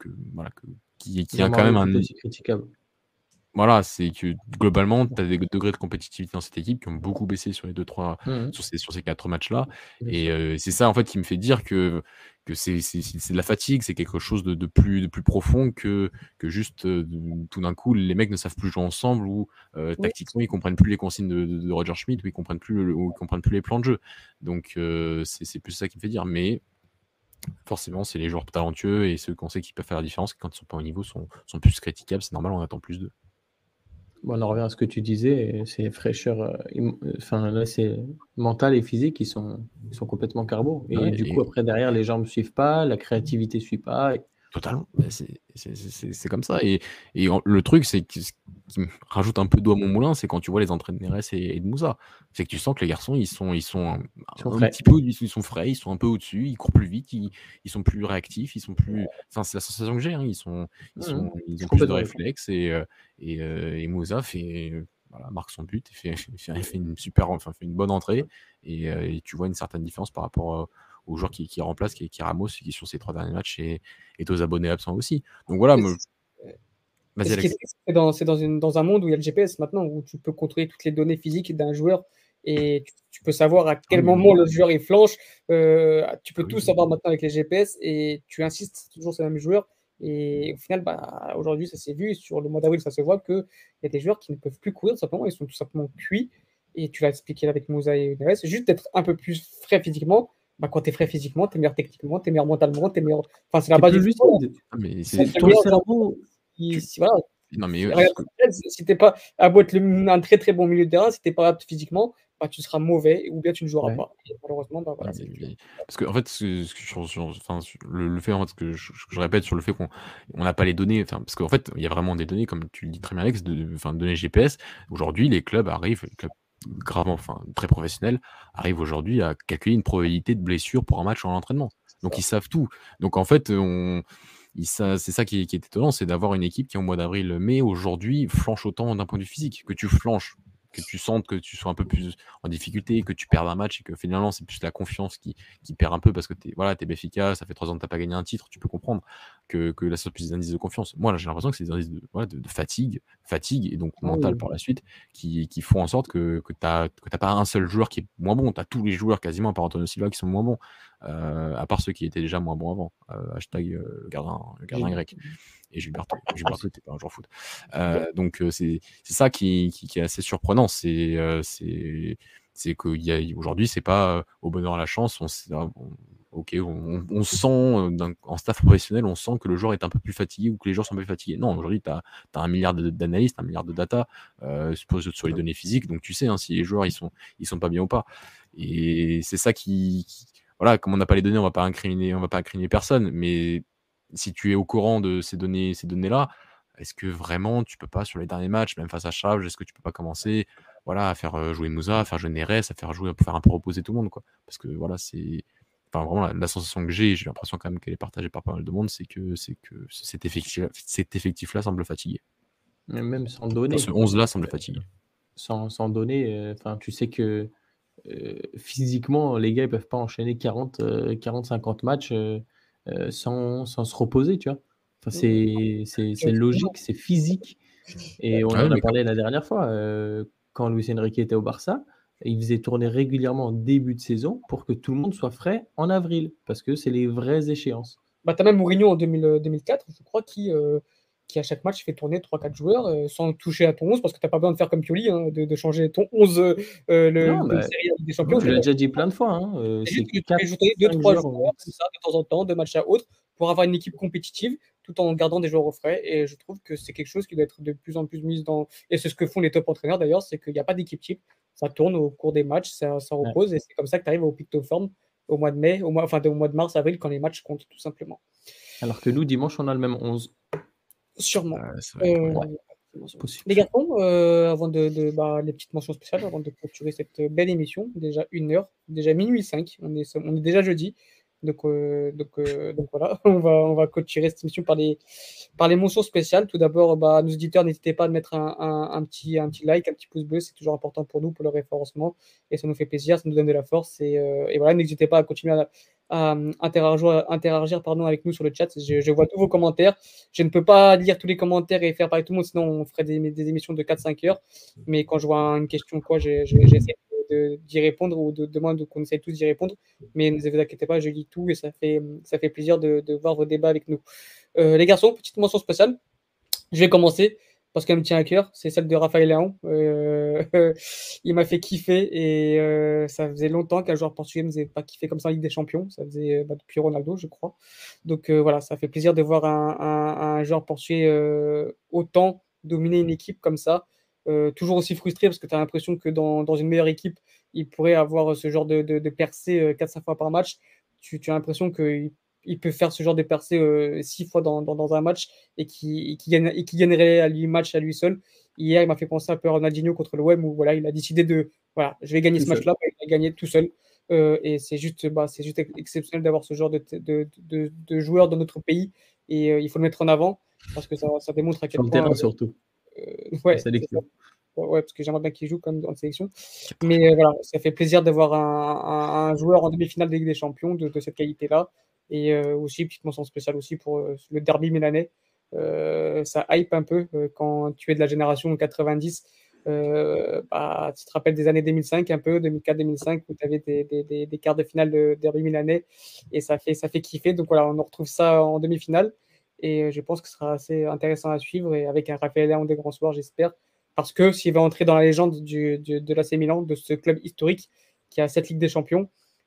y a quand même un.
Aussi critiquable.
Voilà, c'est que globalement, tu as des degrés de compétitivité dans cette équipe qui ont beaucoup baissé sur les 2-3 sur ces 4 matchs-là. Et c'est ça en fait qui me fait dire que c'est de la fatigue, c'est quelque chose de plus profond que juste tout d'un coup les mecs ne savent plus jouer ensemble ou tactiquement ils comprennent plus les consignes de Roger Schmidt ou ils comprennent plus les plans de jeu. Donc c'est plus ça qui me fait dire. Mais forcément, c'est les joueurs talentueux et ceux qu'on sait qui peuvent faire la différence, qui quand ils sont pas au niveau sont plus critiquables. C'est normal, on attend plus d'eux.
Bon, on en revient à ce que tu disais, c'est fraîcheur, là c'est mental et physique, ils sont complètement carbo. Et du coup, après, derrière, les jambes ne suivent pas, la créativité ne suit pas.
Totalement, c'est comme ça. Et le truc, c'est qui me rajoute un peu d'eau à mon moulin, c'est quand tu vois les entraînements de Neres et de Moussa. C'est que tu sens que les garçons, ils sont un petit peu, ils sont frais, ils sont un peu au-dessus, ils courent plus vite, ils sont plus réactifs, ils sont plus. Enfin, c'est la sensation que j'ai. Hein, ils ont plus de réflexes et Moussa marque son but, fait une bonne entrée et tu vois une certaine différence par rapport aux joueurs qui remplacent, qui est Ramos, qui sur ces 3 derniers matchs et aux abonnés absents aussi. Donc voilà.
Vas-y, Alex. C'est dans un monde où il y a le GPS maintenant, où tu peux contrôler toutes les données physiques d'un joueur et tu peux savoir à quel moment le joueur il flanche. Tu peux tout savoir maintenant avec les GPS et tu insistes toujours sur le même joueur. Et au final, aujourd'hui, ça s'est vu. Sur le mois d'avril, ça se voit qu'il y a des joueurs qui ne peuvent plus courir, tout simplement. Ils sont tout simplement cuits. Et tu l'as expliqué avec Moussa et Neres. C'est juste d'être un peu plus frais physiquement. bah, quand tu es frais physiquement, tu es meilleur techniquement, tu es meilleur mentalement, tu es meilleur. Enfin, c'est la
T'es
base
plus
du football.
lucide.
Mais
C'est
c'est
le
Ton
meilleur
cerveau,
tu
voilà.
non, mais
Regarde, si t'es pas à beau être un très très bon milieu de terrain, si t'es pas apte physiquement, bah, tu seras mauvais ou bien tu ne joueras
ouais.
pas. Et malheureusement, bah, voilà,
non,
c'est le jeu.
parce qu'en fait, ce que enfin, le fait, en fait, que je répète sur le fait qu'on n'a pas les données, enfin, parce qu'en fait, il y a vraiment des données, comme tu le dis très bien, Alex, enfin, données GPS. Aujourd'hui, les clubs gravement, enfin, très professionnels, arrivent aujourd'hui à calculer une probabilité de blessure pour un match en entraînement. Donc,
Ça.
ils savent tout. Donc, en fait, c'est ça qui est étonnant, c'est d'avoir une équipe qui, au mois d'avril, mai, aujourd'hui, flanche autant d'un point de vue physique. Que tu flanches, que tu sentes que tu sois un peu plus en difficulté, que tu perds un match et que finalement, c'est plus la confiance qui perd un peu parce que t'es Benfica, ça fait 3 ans que t'as pas gagné un titre, tu peux comprendre que là, ce soit plus des indices de confiance. Moi, là, j'ai l'impression que c'est des indices de fatigue et donc
Ah
mental
oui.
par la suite, qui font en sorte que t'as pas un seul joueur qui est moins bon. T'as tous les joueurs quasiment, à part Antonio Silva, qui sont moins bons, à part ceux qui étaient déjà moins bons avant. Hashtag le gardien grec. Et Gilberto était pas un joueur foot. Donc c'est ça qui est assez surprenant. C'est qu'il y a aujourd'hui, c'est pas au bonheur à la chance. Ok, on sent en staff professionnel, on sent que le joueur est un peu plus fatigué ou que les joueurs sont un peu fatigués. Non, aujourd'hui, tu as 1 milliard d'analystes, 1 milliard de data sur les données physiques. Donc tu sais si les joueurs ils sont pas bien ou pas. Et c'est ça voilà, comme on n'a pas les données, on va pas incriminer personne. Mais si tu es au courant de ces données-là, est-ce que vraiment tu peux pas sur les derniers matchs, même face à Chaves, est-ce que tu peux pas commencer, voilà, à faire jouer Moussa, à faire jouer Neres, à faire un peu reposer tout le monde, quoi. Parce que voilà, enfin vraiment la sensation que j'ai l'impression quand même qu'elle est partagée par pas mal de monde, c'est que cet effectif-là semble fatigué.
Même sans
Enfin,
donner.
ce 11-là semble fatigué.
Sans donner, enfin, tu sais que physiquement, les gars, ils peuvent pas enchaîner 40-50 matchs sans se reposer, tu vois. Enfin, c'est logique, c'est physique. Et on
Ouais,
en a
mais
parlé la dernière fois, quand Luis Enrique était au Barça, il faisait tourner régulièrement en début de saison pour que tout le monde soit frais en avril, parce que c'est les vraies échéances.
Bah, tu as même Mourinho en 2004, je crois, qui à chaque match fait tourner 3-4 joueurs sans toucher à ton 11, parce que tu n'as pas besoin de faire comme Pioli, hein, de changer ton 11
Non,
d'une
bah,
série avec des champions.
tu l'as déjà dit plein de fois, hein,
C'est
c'est
juste que tu fais jouer
4-5
2-3
joueurs.
joueurs comme ça, de temps en temps, de match à autre, pour avoir une équipe compétitive, tout en gardant des joueurs au frais. Et je trouve que c'est quelque chose qui doit être de plus en plus mis dans. Et c'est ce que font les top entraîneurs d'ailleurs, c'est qu'il n'y a pas d'équipe type. Ça tourne au cours des matchs, ça
Ouais.
repose, et c'est comme ça que tu arrives au pic de forme au mois de mai, au mois de mars, avril, quand les matchs comptent, tout simplement.
Alors que nous, dimanche, on a le même 11.
Sûrement.
ça va être
Possible.
Les garçons, avant les petites mentions spéciales, avant de clôturer cette belle émission, déjà 1 heure, déjà minuit 5, on est déjà jeudi. Donc voilà, on va clôturer cette émission par les mentions spéciales. Tout d'abord, nos auditeurs, n'hésitez pas à mettre un petit like, un petit pouce bleu, c'est toujours important pour nous, pour le référencement, et ça nous fait plaisir, ça nous donne de la force. Et voilà, n'hésitez pas à continuer à interagir avec nous sur le chat. Je vois tous vos commentaires. Je ne peux pas lire tous les commentaires et faire parler tout le monde, sinon on ferait des émissions de 4-5 heures. Mais quand je vois une question, j'essaie d'y répondre, ou de demander qu'on essaye tous d'y répondre. Mais ne vous inquiétez pas, je lis tout et ça fait plaisir de voir vos débats avec nous. Les garçons, petite mention spéciale. Je vais commencer parce qu'elle me tient à cœur. C'est celle de Raphaël Leão. Il m'a fait kiffer et ça faisait longtemps qu'un joueur portugais ne me faisait pas kiffer comme ça en Ligue des Champions. Ça faisait depuis Ronaldo, je crois. Donc voilà, ça fait plaisir de voir un joueur portugais autant dominer une équipe comme ça. Toujours aussi frustré parce que tu as l'impression que dans une meilleure équipe, il pourrait avoir ce genre de percée 4-5 fois par match. Tu as l'impression qu'il peut faire ce genre de percée 6 fois dans un match et qui gagnerait à lui match à lui seul. Hier, il m'a fait penser un peu à Ronaldinho contre l'OM où voilà, il a décidé voilà, je vais gagner ce match-là, il a gagné tout seul. Et c'est juste exceptionnel d'avoir ce genre de joueurs dans notre pays et il faut le mettre en avant parce que ça démontre à quel
Sur le
point.
terrain, surtout.
Ouais,
La sélection.
ouais, parce que j'aimerais bien qu'il joue comme en sélection. Mais voilà, ça fait plaisir d'avoir un joueur en demi-finale de Ligue des Champions de cette qualité-là. Et aussi, petite mention spéciale aussi pour le derby milanais. Ça hype un peu quand tu es de la génération 90. Tu te rappelles des années 2005 un peu, 2004-2005, où tu avais des quarts de finale de derby milanais. Et ça fait kiffer. Donc voilà, on retrouve ça en demi-finale. Et je pense que ce sera assez intéressant à suivre. Et avec un Raphaël Leão des grands soirs, j'espère. Parce que s'il va entrer dans la légende de l'AC Milan, de ce club historique qui a 7 Ligues des Champions,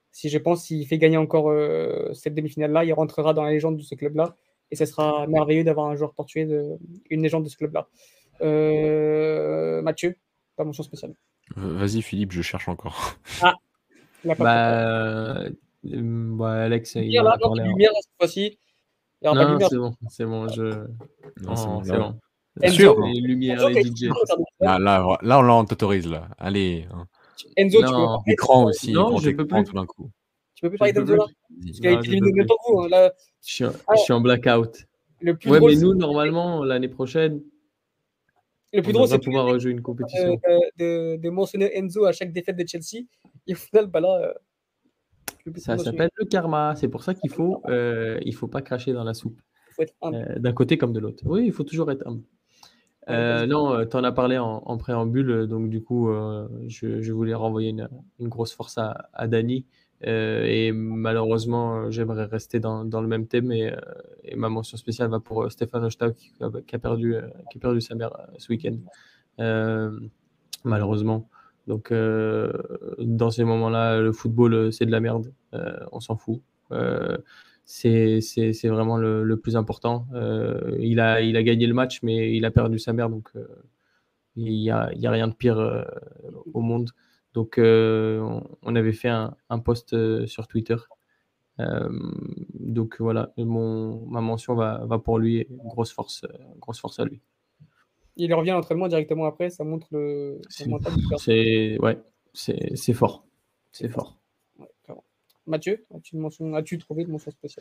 Je pense s'il fait gagner encore cette demi-finale-là, il rentrera dans la légende de ce club-là. Et ce sera merveilleux d'avoir un joueur portugais, une légende de ce club-là. Mathieu, ta mention spéciale.
Vas-y Philippe, je cherche encore.
Ah, il n'a pas
Alex, il
lumière,
en
là,
a
non,
parlé.
plus de lumière cette fois-ci. Il n'y aura pas de
Non,
lumière.
c'est bon,
Non, c'est bon,
c'est
là.
bon.
Bien
Enzo,
sûr.
Les lumières,
Enzo,
les
qui a
DJ.
été très
Là, on t'autorise là. Allez. Hein.
Enzo, tu peux
Non.
pas.
Écran aussi,
Non,
grand
je peux
écran
plus.
tout d'un coup.
Tu peux plus
Je
parler
peux
d'Enzo là
plus.
parce qu'il a
Non,
été
je
éliminé
peux
en même
plus.
temps que vous. Hein, là.
Je suis en blackout.
Le plus
Ouais,
drôle,
mais nous, normalement, l'année prochaine,
le
on
plus drôle, c'est
devrait pouvoir rejouer une compétition.
de mentionner Enzo à chaque défaite de Chelsea. Et au final, bah là, le but de
Ça
mentionner.
s'appelle le karma. C'est pour ça qu'il faut pas cracher dans la soupe.
Il faut être humble.
D'un côté comme de l'autre. Oui, il faut toujours être humble. Non, tu en as parlé en préambule, donc du coup, je voulais renvoyer une grosse force à Dani. Et malheureusement, j'aimerais rester dans le même thème. Et ma mention spéciale va pour Stéphane Ostao qui a perdu sa mère ce week-end, malheureusement. Donc, dans ces moments-là, le football, c'est de la merde. On s'en fout. C'est vraiment le plus important. Il a gagné le match, mais il a perdu sa mère, donc il y a rien de pire au monde. Donc, on avait fait un post sur Twitter. Donc voilà, ma mention va pour lui. Grosse force à lui.
Il revient à l'entraînement directement après, ça montre le mental du gars.
C'est fort. C'est fort.
Ouais, Mathieu, as-tu trouvé de mention spéciale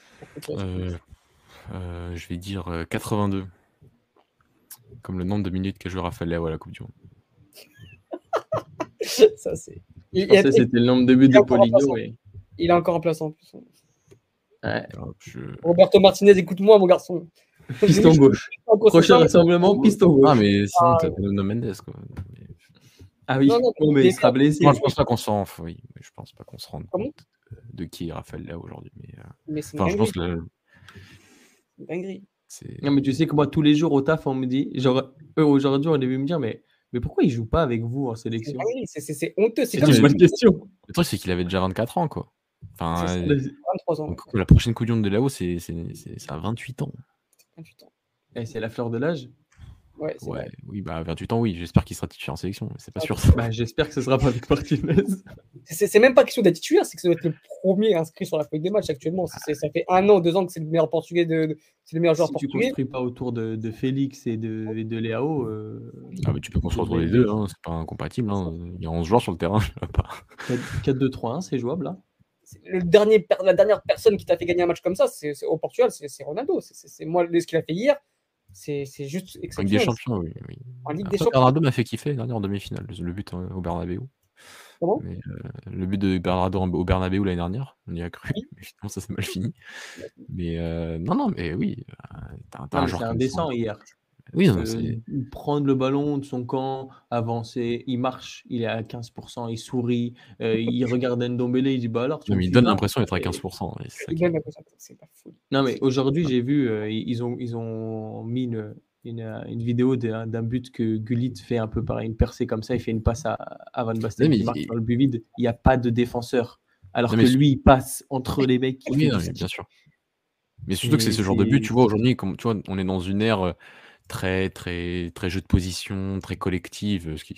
Je vais dire 82. Comme le nombre de minutes qu'a joué Raphaël Leao à la Coupe du Monde.
Ça, c'est.
Je pensais que c'était le nombre de buts de Poligno.
Il est encore remplaçant en plus.
Ouais.
Roberto Martinez, écoute-moi, mon garçon.
Piston gauche. Prochain rassemblement, piston gauche.
Ah, mais sinon, t'as Nuno Mendes, quoi.
Ah oui, mais il sera blessé.
Moi, je pense pas qu'on s'en rende. Oui, je pense pas qu'on se rende
compte
de qui est Raphaël Leao aujourd'hui.
Mais c'est
je pense que
c'est dinguerie.
Non, mais tu sais que moi, tous les jours au taf, on me dit, genre, aujourd'hui, on devait me dire, mais pourquoi il joue pas avec vous en sélection?
C'est honteux.
C'est une bonne question.
Le truc, c'est qu'il avait déjà 24 ans, quoi. Enfin,
23 ans.
Donc, la prochaine Coupe du Monde de Leao, c'est à 28 ans.
28 ans.
Et c'est la fleur de l'âge.
Ouais,
oui, 28 ans, oui. J'espère qu'il sera titulaire en sélection, mais c'est pas sûr.
J'espère que ce sera pas avec Martinez.
C'est même pas question d'être titulaire, c'est que ça doit être le premier inscrit sur la feuille des matchs actuellement. Ça fait 1 an, 2 ans que c'est le meilleur portugais, c'est le meilleur joueur portugais.
Si tu construis pas autour de Félix et de Leao.
Mais tu peux construire autour des deux, hein, c'est pas incompatible. Hein. Il y a 11 joueurs sur le terrain, je sais pas.
4-2-3-1, c'est jouable là.
La dernière personne qui t'a fait gagner un match comme ça, c'est au Portugal, c'est Ronaldo. C'est moi, ce qu'il a fait hier, c'est juste exceptionnel.
En Ligue des Champions, oui.
En Ligue des Champions.
Bernardo m'a fait kiffer dernière en demi-finale, le but au Bernabéu.
Comment
le but de Bernardo au Bernabéu l'année dernière, on y a cru, mais finalement ça s'est mal fini. Mais non, mais oui, t'as un joueur
c'est indécent hier.
Oui,
prendre le ballon de son camp, avancer, il marche, il est à 15%, il sourit, il regarde Ndombele, il dit bah alors.
Il donne l'impression d'être à 15%.
Il donne l'impression, c'est pas fou.
Non mais aujourd'hui j'ai vu, ils ont mis une vidéo d'un but que Gullit fait un peu pareil, une percée comme ça, il fait une passe à Van Basten qui marque dans le but vide, il n'y a pas de défenseur, alors que lui il passe entre les mecs.
Oui, bien sûr. Mais surtout que c'est ce genre de but, tu vois, aujourd'hui, on est dans une ère très, très, très jeu de position, très collective, ce qui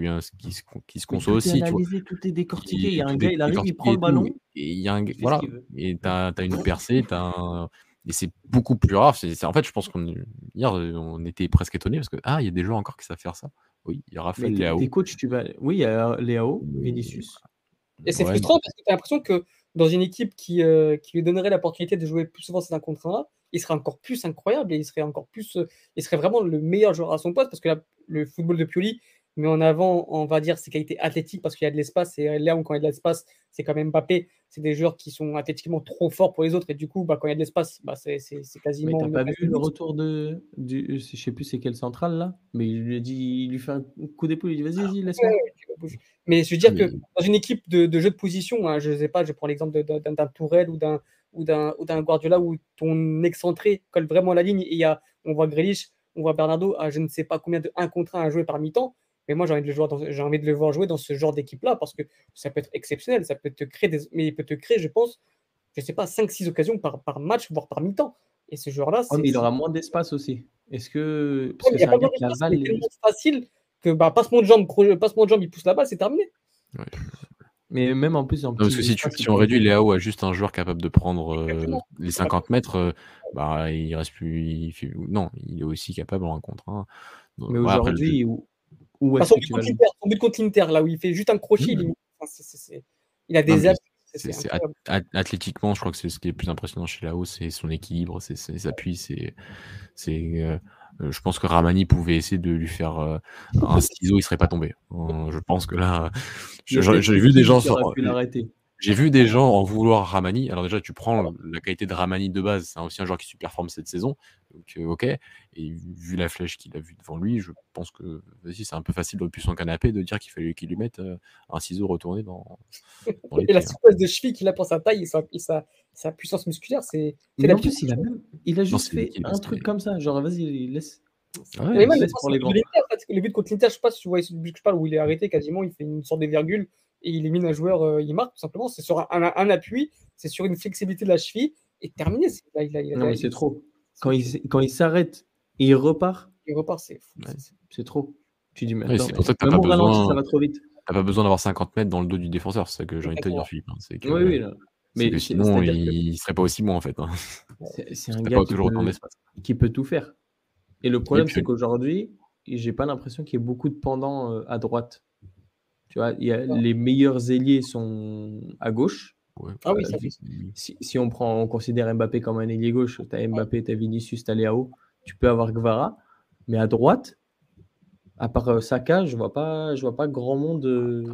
se conçoit aussi.
Tout est analysé, tout est décortiqué. Il y a un gars, il arrive, il prend le ballon.
Et il y a un voilà. Et t'as une percée, et c'est beaucoup plus rare. En fait, je pense hier, on était presque étonnés parce que il y a des joueurs encore qui savent faire ça. Oui, il y a Raphaël Leao.
Tes coachs, oui, il y a Leao, Vinicius.
Et c'est frustrant parce que tu as l'impression que dans une équipe qui lui donnerait l'opportunité de jouer plus souvent ces 1 contre 1, il serait encore plus incroyable et il serait vraiment le meilleur joueur à son poste parce que le football de Pioli met en avant, on va dire, ses qualités athlétiques parce qu'il y a de l'espace et là où quand il y a de l'espace, c'est quand même Mbappé, c'est des joueurs qui sont athlétiquement trop forts pour les autres et du coup, quand il y a de l'espace, c'est quasiment.
Mais t'as pas vu le retour je sais plus c'est quelle centrale là, mais il lui fait un coup d'épaule, il dit vas-y, laisse-moi.
Mais je veux dire que dans une équipe de jeu de position, hein, je sais pas, je prends l'exemple d'un Tourelle ou d'un Guardiola où ton excentré colle vraiment la ligne et on voit Grealish, on voit Bernardo à je ne sais pas combien de 1 contre 1 à jouer par mi-temps. Mais moi, j'ai envie de le voir jouer dans ce genre d'équipe-là parce que ça peut être exceptionnel. Ça peut te créer mais il peut te créer, je pense, je sais pas, 5-6 occasions par match, voire par mi-temps. Et ce joueur-là,
Ouais, mais il aura moins d'espace aussi. Est-ce que. Parce
Ouais,
que
mais il n'y
c'est
a
un
pas
gars
besoin
qui
d'espace,
avale
c'est tellement facile que passe-moi de jambe, il pousse la balle, c'est terminé.
Ouais.
Mais même en plus, en
Non, parce
petit
que
espace, il
si on
peut
réduit
jouer.
Léao à juste un joueur capable de prendre
Exactement.
les 50 mètres, bah, il reste plus. Non, il est aussi capable en 1 contre 1.
Mais
Ouais, après,
aujourd'hui, où
Bah,
est-ce que tu vas le.
son but contre l'Inter, là où il fait juste un crochet,
Mmh.
enfin, il a
non,
des
mais
appuis, c'est incroyable.
athlétiquement, je crois que c'est ce qui est le plus impressionnant chez Léao, c'est son équilibre, c'est ses appuis. Je pense que Ramani pouvait essayer de lui faire un ciseau, il serait pas tombé. Je pense que là,
Il y a peut-être
j'ai vu des
Fekir
gens
qui aurait pu l'arrêter.
J'ai vu des gens en vouloir Ramani. Alors déjà, tu prends la qualité de Ramani de base, c'est aussi un joueur qui super-forme cette saison. Donc OK. Et vu la flèche qu'il a vue devant lui, je pense que vas-y, c'est un peu facile depuis son canapé de dire qu'il fallait qu'il lui mette un ciseau retourné dans les
Et la
pieds.
souplesse de cheville qu'il a pour sa taille et sa puissance musculaire, c'est
Mais
la
en plus, il a
Non,
juste
c'est
fait
l'équilibre,
un truc comme ça. Genre, vas-y, laisse.
Ah
Mais
ouais,
même,
Laisse pour les grands.
l'Inter, en fait, le but contre l'Inter, je sais pas si tu vois ce but que je parle où il est arrêté quasiment, il fait une sorte de virgule et il élimine un joueur, il marque tout simplement. C'est sur un appui, c'est sur une flexibilité de la cheville et terminé.
Non, mais c'est trop. Quand il s'arrête et il repart,
Il repart, c'est fou.
Ouais.
c'est trop. Tu dis, mais
Ouais,
attends,
c'est pour ça que
même au ralenti, ça va trop vite.
t'as pas besoin d'avoir 50 mètres dans le dos du défenseur, c'est ça que j'ai envie de te dire, Philippe. C'est que,
Oui, là.
c'est
Mais
que sinon,
c'est-à-dire que
il serait pas aussi bon en fait.
c'est un
T'as
gars
pas toujours autant d'espace.
qui peut tout faire. Et le
Et
problème,
puis,
c'est qu'aujourd'hui, j'ai pas l'impression qu'il y ait beaucoup de pendants à droite. Tu vois, les meilleurs ailiers sont à gauche.
ouais,
Ah oui, ça
Si on considère Mbappé comme un ailier gauche, tu as Mbappé, tu as Vinicius, tu as Léao, tu peux avoir Gvara. Mais à droite, à part Saka, je vois pas grand monde.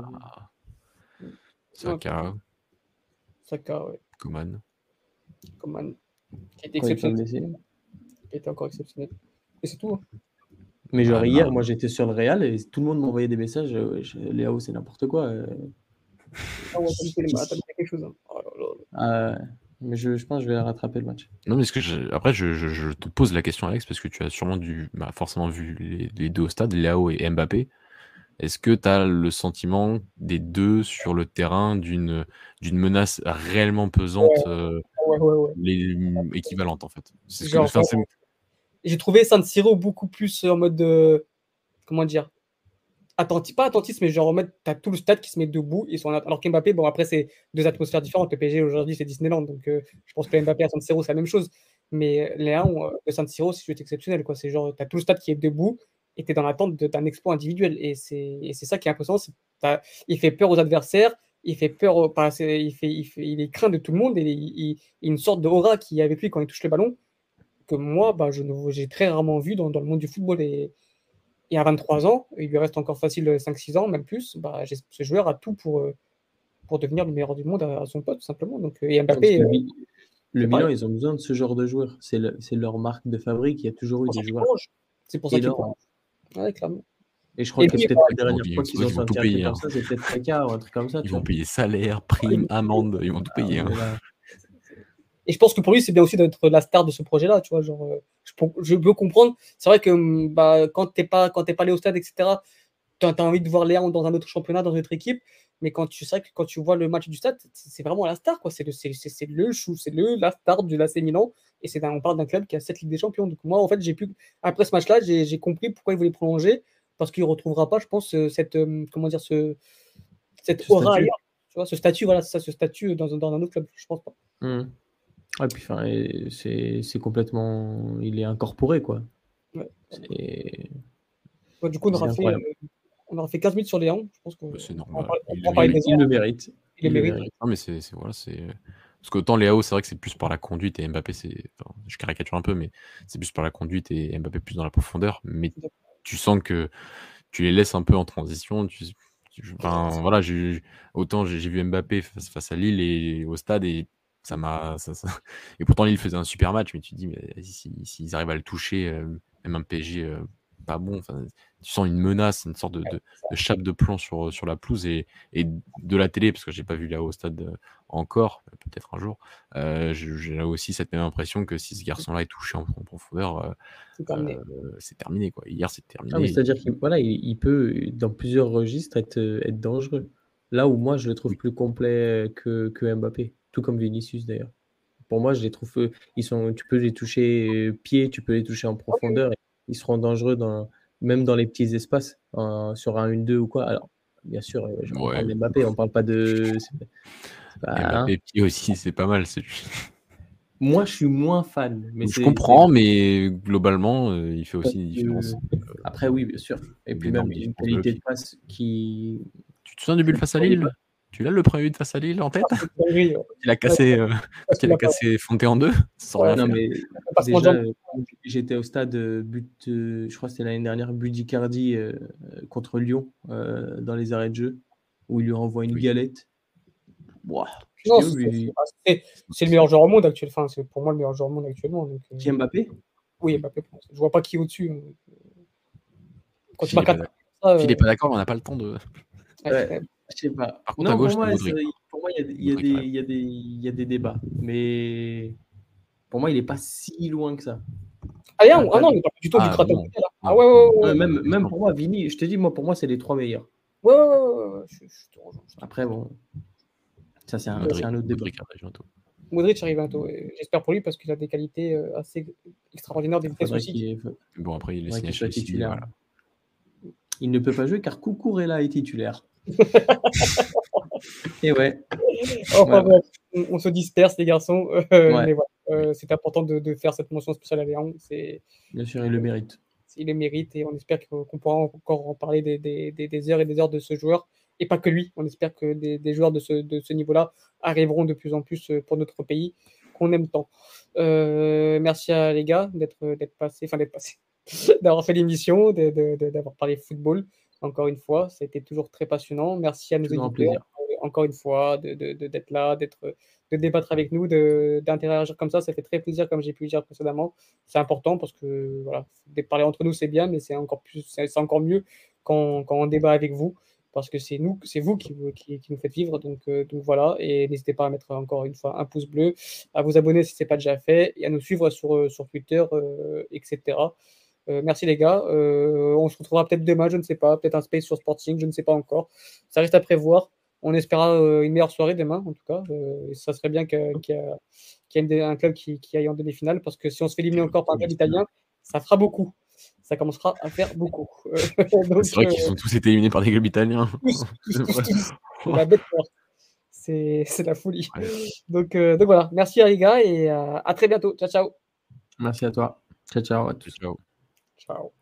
Saka,
ouais.
Coman.
Coman, qui était
Quand ils sont
exceptionnel.
blessés.
Qui était encore exceptionnel. Et c'est tout.
Mais genre
Ah,
hier,
non.
moi j'étais sur le Real et tout le monde m'envoyait des messages. Léao, c'est n'importe quoi.
Ah ouais, t'as dit quelque chose. Hein. Oh là là.
Mais je pense que je vais rattraper le match.
Non, mais après, je te pose la question, Alex, parce que tu as sûrement forcément vu les deux au stade, Léao et Mbappé. Est-ce que tu as le sentiment des deux sur le terrain d'une menace réellement pesante,
Ouais.
équivalente en fait? C'est ce que,
Genre, j'ai trouvé San Siro beaucoup plus en mode de. Comment dire? Pas attentiste, mais genre en mode, t'as tout le stade qui se met debout. Alors qu'Mbappé, bon, après, c'est deux atmosphères différentes. Le PSG aujourd'hui, c'est Disneyland. Donc, je pense que Mbappé à San Siro, c'est la même chose. Mais le San Siro, c'est juste exceptionnel. Quoi. C'est genre, t'as tout le stade qui est debout et t'es dans l'attente d'un exploit individuel. Et c'est ça qui est impressionnant. Il fait peur aux adversaires. Il fait peur. Il est craint de tout le monde. Et il a une sorte d'aura qui est avec lui quand il touche le ballon que moi, j'ai très rarement vu dans le monde du football. Et à 23 ans, il lui reste encore facile 5-6 ans, même plus, ce joueur a tout pour devenir le meilleur du monde à son poste, tout simplement. Donc, et Mbappé,
le Milan, ils ont besoin de ce genre de joueurs. C'est leur marque de fabrique. Il y a toujours eu des joueurs
c'est pour ça qu'il
énormes.
Ouais, clairement.
Et je crois que peut-être la dernière fois qu'ils ont
vont tout
sorti un truc
payer,
comme ça, c'est peut-être Feka ou un truc comme ça.
Ils vont payer salaire, prime, amende, ils vont tout payer.
Et je pense que pour lui, c'est bien aussi d'être la star de ce projet-là, tu vois. Genre, je peux comprendre. C'est vrai que quand t'es pas allé au stade, etc., t'as envie de voir Léa dans un autre championnat, dans une autre équipe. Mais quand tu vois le match du stade, c'est vraiment la star, quoi. C'est la star de l'AC Milan. Et on parle d'un club qui a 7 Ligues des Champions. Donc moi, en fait, après ce match-là, j'ai compris pourquoi il voulait prolonger, parce qu'il ne retrouvera pas, je pense, cette aura ailleurs. Tu vois, ce statut, voilà, c'est ça, ce statut dans un autre club, je pense pas.
Ouais, puis c'est complètement. Il est incorporé, quoi.
Ouais. Du coup, on aura fait 15 minutes sur Léon. Je pense que
c'est normal.
Il le mérite.
Il le mérite.
Non, mais parce qu'autant Léao, c'est vrai que c'est plus par la conduite et Mbappé, je caricature un peu, mais c'est plus par la conduite et Mbappé plus dans la profondeur. Mais tu sens que tu les laisses un peu en transition. Voilà, autant j'ai vu Mbappé face à Lille et au stade et ça m'a. Et pourtant Lille faisait un super match, mais tu te dis, mais s'ils arrivent à le toucher, même un PSG pas bon. Enfin, tu sens une menace, une sorte de chape de plomb sur la pelouse et de la télé, parce que j'ai pas vu là au stade encore, peut-être un jour. J'ai aussi cette même impression que si ce garçon-là est touché en profondeur,
C'est terminé.
c'est terminé, quoi. Hier, c'est
Ah, mais
terminé.
c'est-à-dire qu'il voilà, il peut, dans plusieurs registres, être dangereux. Là où moi, je le trouve
Oui.
plus complet que Mbappé, tout comme Vinicius d'ailleurs. Pour moi, je les trouve, tu peux les toucher pied, tu peux les toucher en profondeur, et ils seront dangereux même dans les petits espaces, sur un 1-2 ou quoi. Alors, bien sûr, on parle
Ouais.
d'Mbappé, on parle pas de. C'est pas, hein.
Mbappé pied aussi, c'est pas mal.
Moi, je suis moins fan, mais
Je comprends, mais globalement, il fait aussi une différence.
Après, oui, bien sûr. Et puis même,
L'énorme
une
différence de
qualité de
pied.
passe qui.
Tu te souviens du but face à Lille? Tu l'as le premier but face à Lille en tête?
Oui,
Il a cassé, quand il a cassé Fonté en deux, sans rien
Non,
faire.
mais
Passement de
déjà,
jambe.
j'étais au stade, je crois que c'était l'année dernière, but d'Icardi contre Lyon, dans les arrêts de jeu, où il lui envoie une
Oui.
galette. Ouah, je
Non,
dis, oh, lui-
c'est le meilleur joueur au monde actuellement. Enfin, c'est pour moi le meilleur joueur au monde actuellement. Donc,
Qui, Mbappé?
oui, Mbappé. Je vois pas qui est au-dessus. Quand tu
Phil est
marques
pas
un ça,
Phil est pas d'accord, mais on n'a pas le temps de.
Ouais, je sais pas.
Par contre, à
Non,
gauche,
pour
t'as
moi,
Modric.
il y a
Modric,
des,
ouais.
il y a des débats, mais pour moi, il est pas si loin que ça.
Ah,
T'as
non,
des-
il parle plutôt du
Ah
Kratos.
non,
Ah,
non,
ouais,
non,
ouais, ouais.
Même
non.
pour moi, Vini, je te dis, moi, pour moi, c'est les 3 meilleurs.
Ouais, ouais, ouais. Je te rejoins.
Après, bon, ça, c'est un autre débat.
Modric arrive bientôt.
Modric arrive bientôt. Et j'espère pour lui parce qu'il a des qualités assez extraordinaires, des vitesses
Faudrait
aussi.
qu'il
Bon, après, il est
faudrait
signé
qu'il soit
chez City,
titulaire.
voilà.
Il ne peut pas jouer car Cucurella est titulaire. Et ouais.
Enfin
Ouais,
bref, on se disperse les garçons.
Ouais.
Mais voilà, c'est important de faire cette mention spéciale à Léon.
Bien sûr, il le mérite.
Il le mérite et on espère qu'on pourra encore en parler des heures et des heures de ce joueur. Et pas que lui. On espère que des joueurs de ce niveau-là arriveront de plus en plus pour notre pays qu'on aime tant. Merci à les gars d'être passés, d'avoir fait l'émission, d'avoir parlé football. Encore une fois, ça a été toujours très passionnant. Merci à nos
Toujours un
éditeurs,
plaisir.
encore une fois, d'être là, de débattre avec nous, d'interagir comme ça fait très plaisir, comme j'ai pu le dire précédemment. C'est important parce que voilà, parler entre nous, c'est bien, mais c'est encore mieux quand on débat avec vous, parce que c'est vous qui nous faites vivre. Donc voilà, et n'hésitez pas à mettre encore une fois un pouce bleu, à vous abonner si ce n'est pas déjà fait, et à nous suivre sur Twitter, etc. Merci les gars. On se retrouvera peut-être demain, je ne sais pas. Peut-être un space sur Sporting, je ne sais pas encore. Ça reste à prévoir. On espérera une meilleure soirée demain, en tout cas. Et ça serait bien qu'il y ait un club qui aille en demi-finale, parce que si on se fait éliminer encore par un club italien, ça fera beaucoup. Ça commencera à faire beaucoup. Donc,
C'est vrai qu'ils ont tous été éliminés par des clubs italiens.
tous. C'est la bête noire. C'est la folie.
Ouais.
Donc voilà. Merci les gars et à très bientôt. Ciao, ciao.
Merci à toi. Ciao, ciao à tous.
Ciao.
Ciao.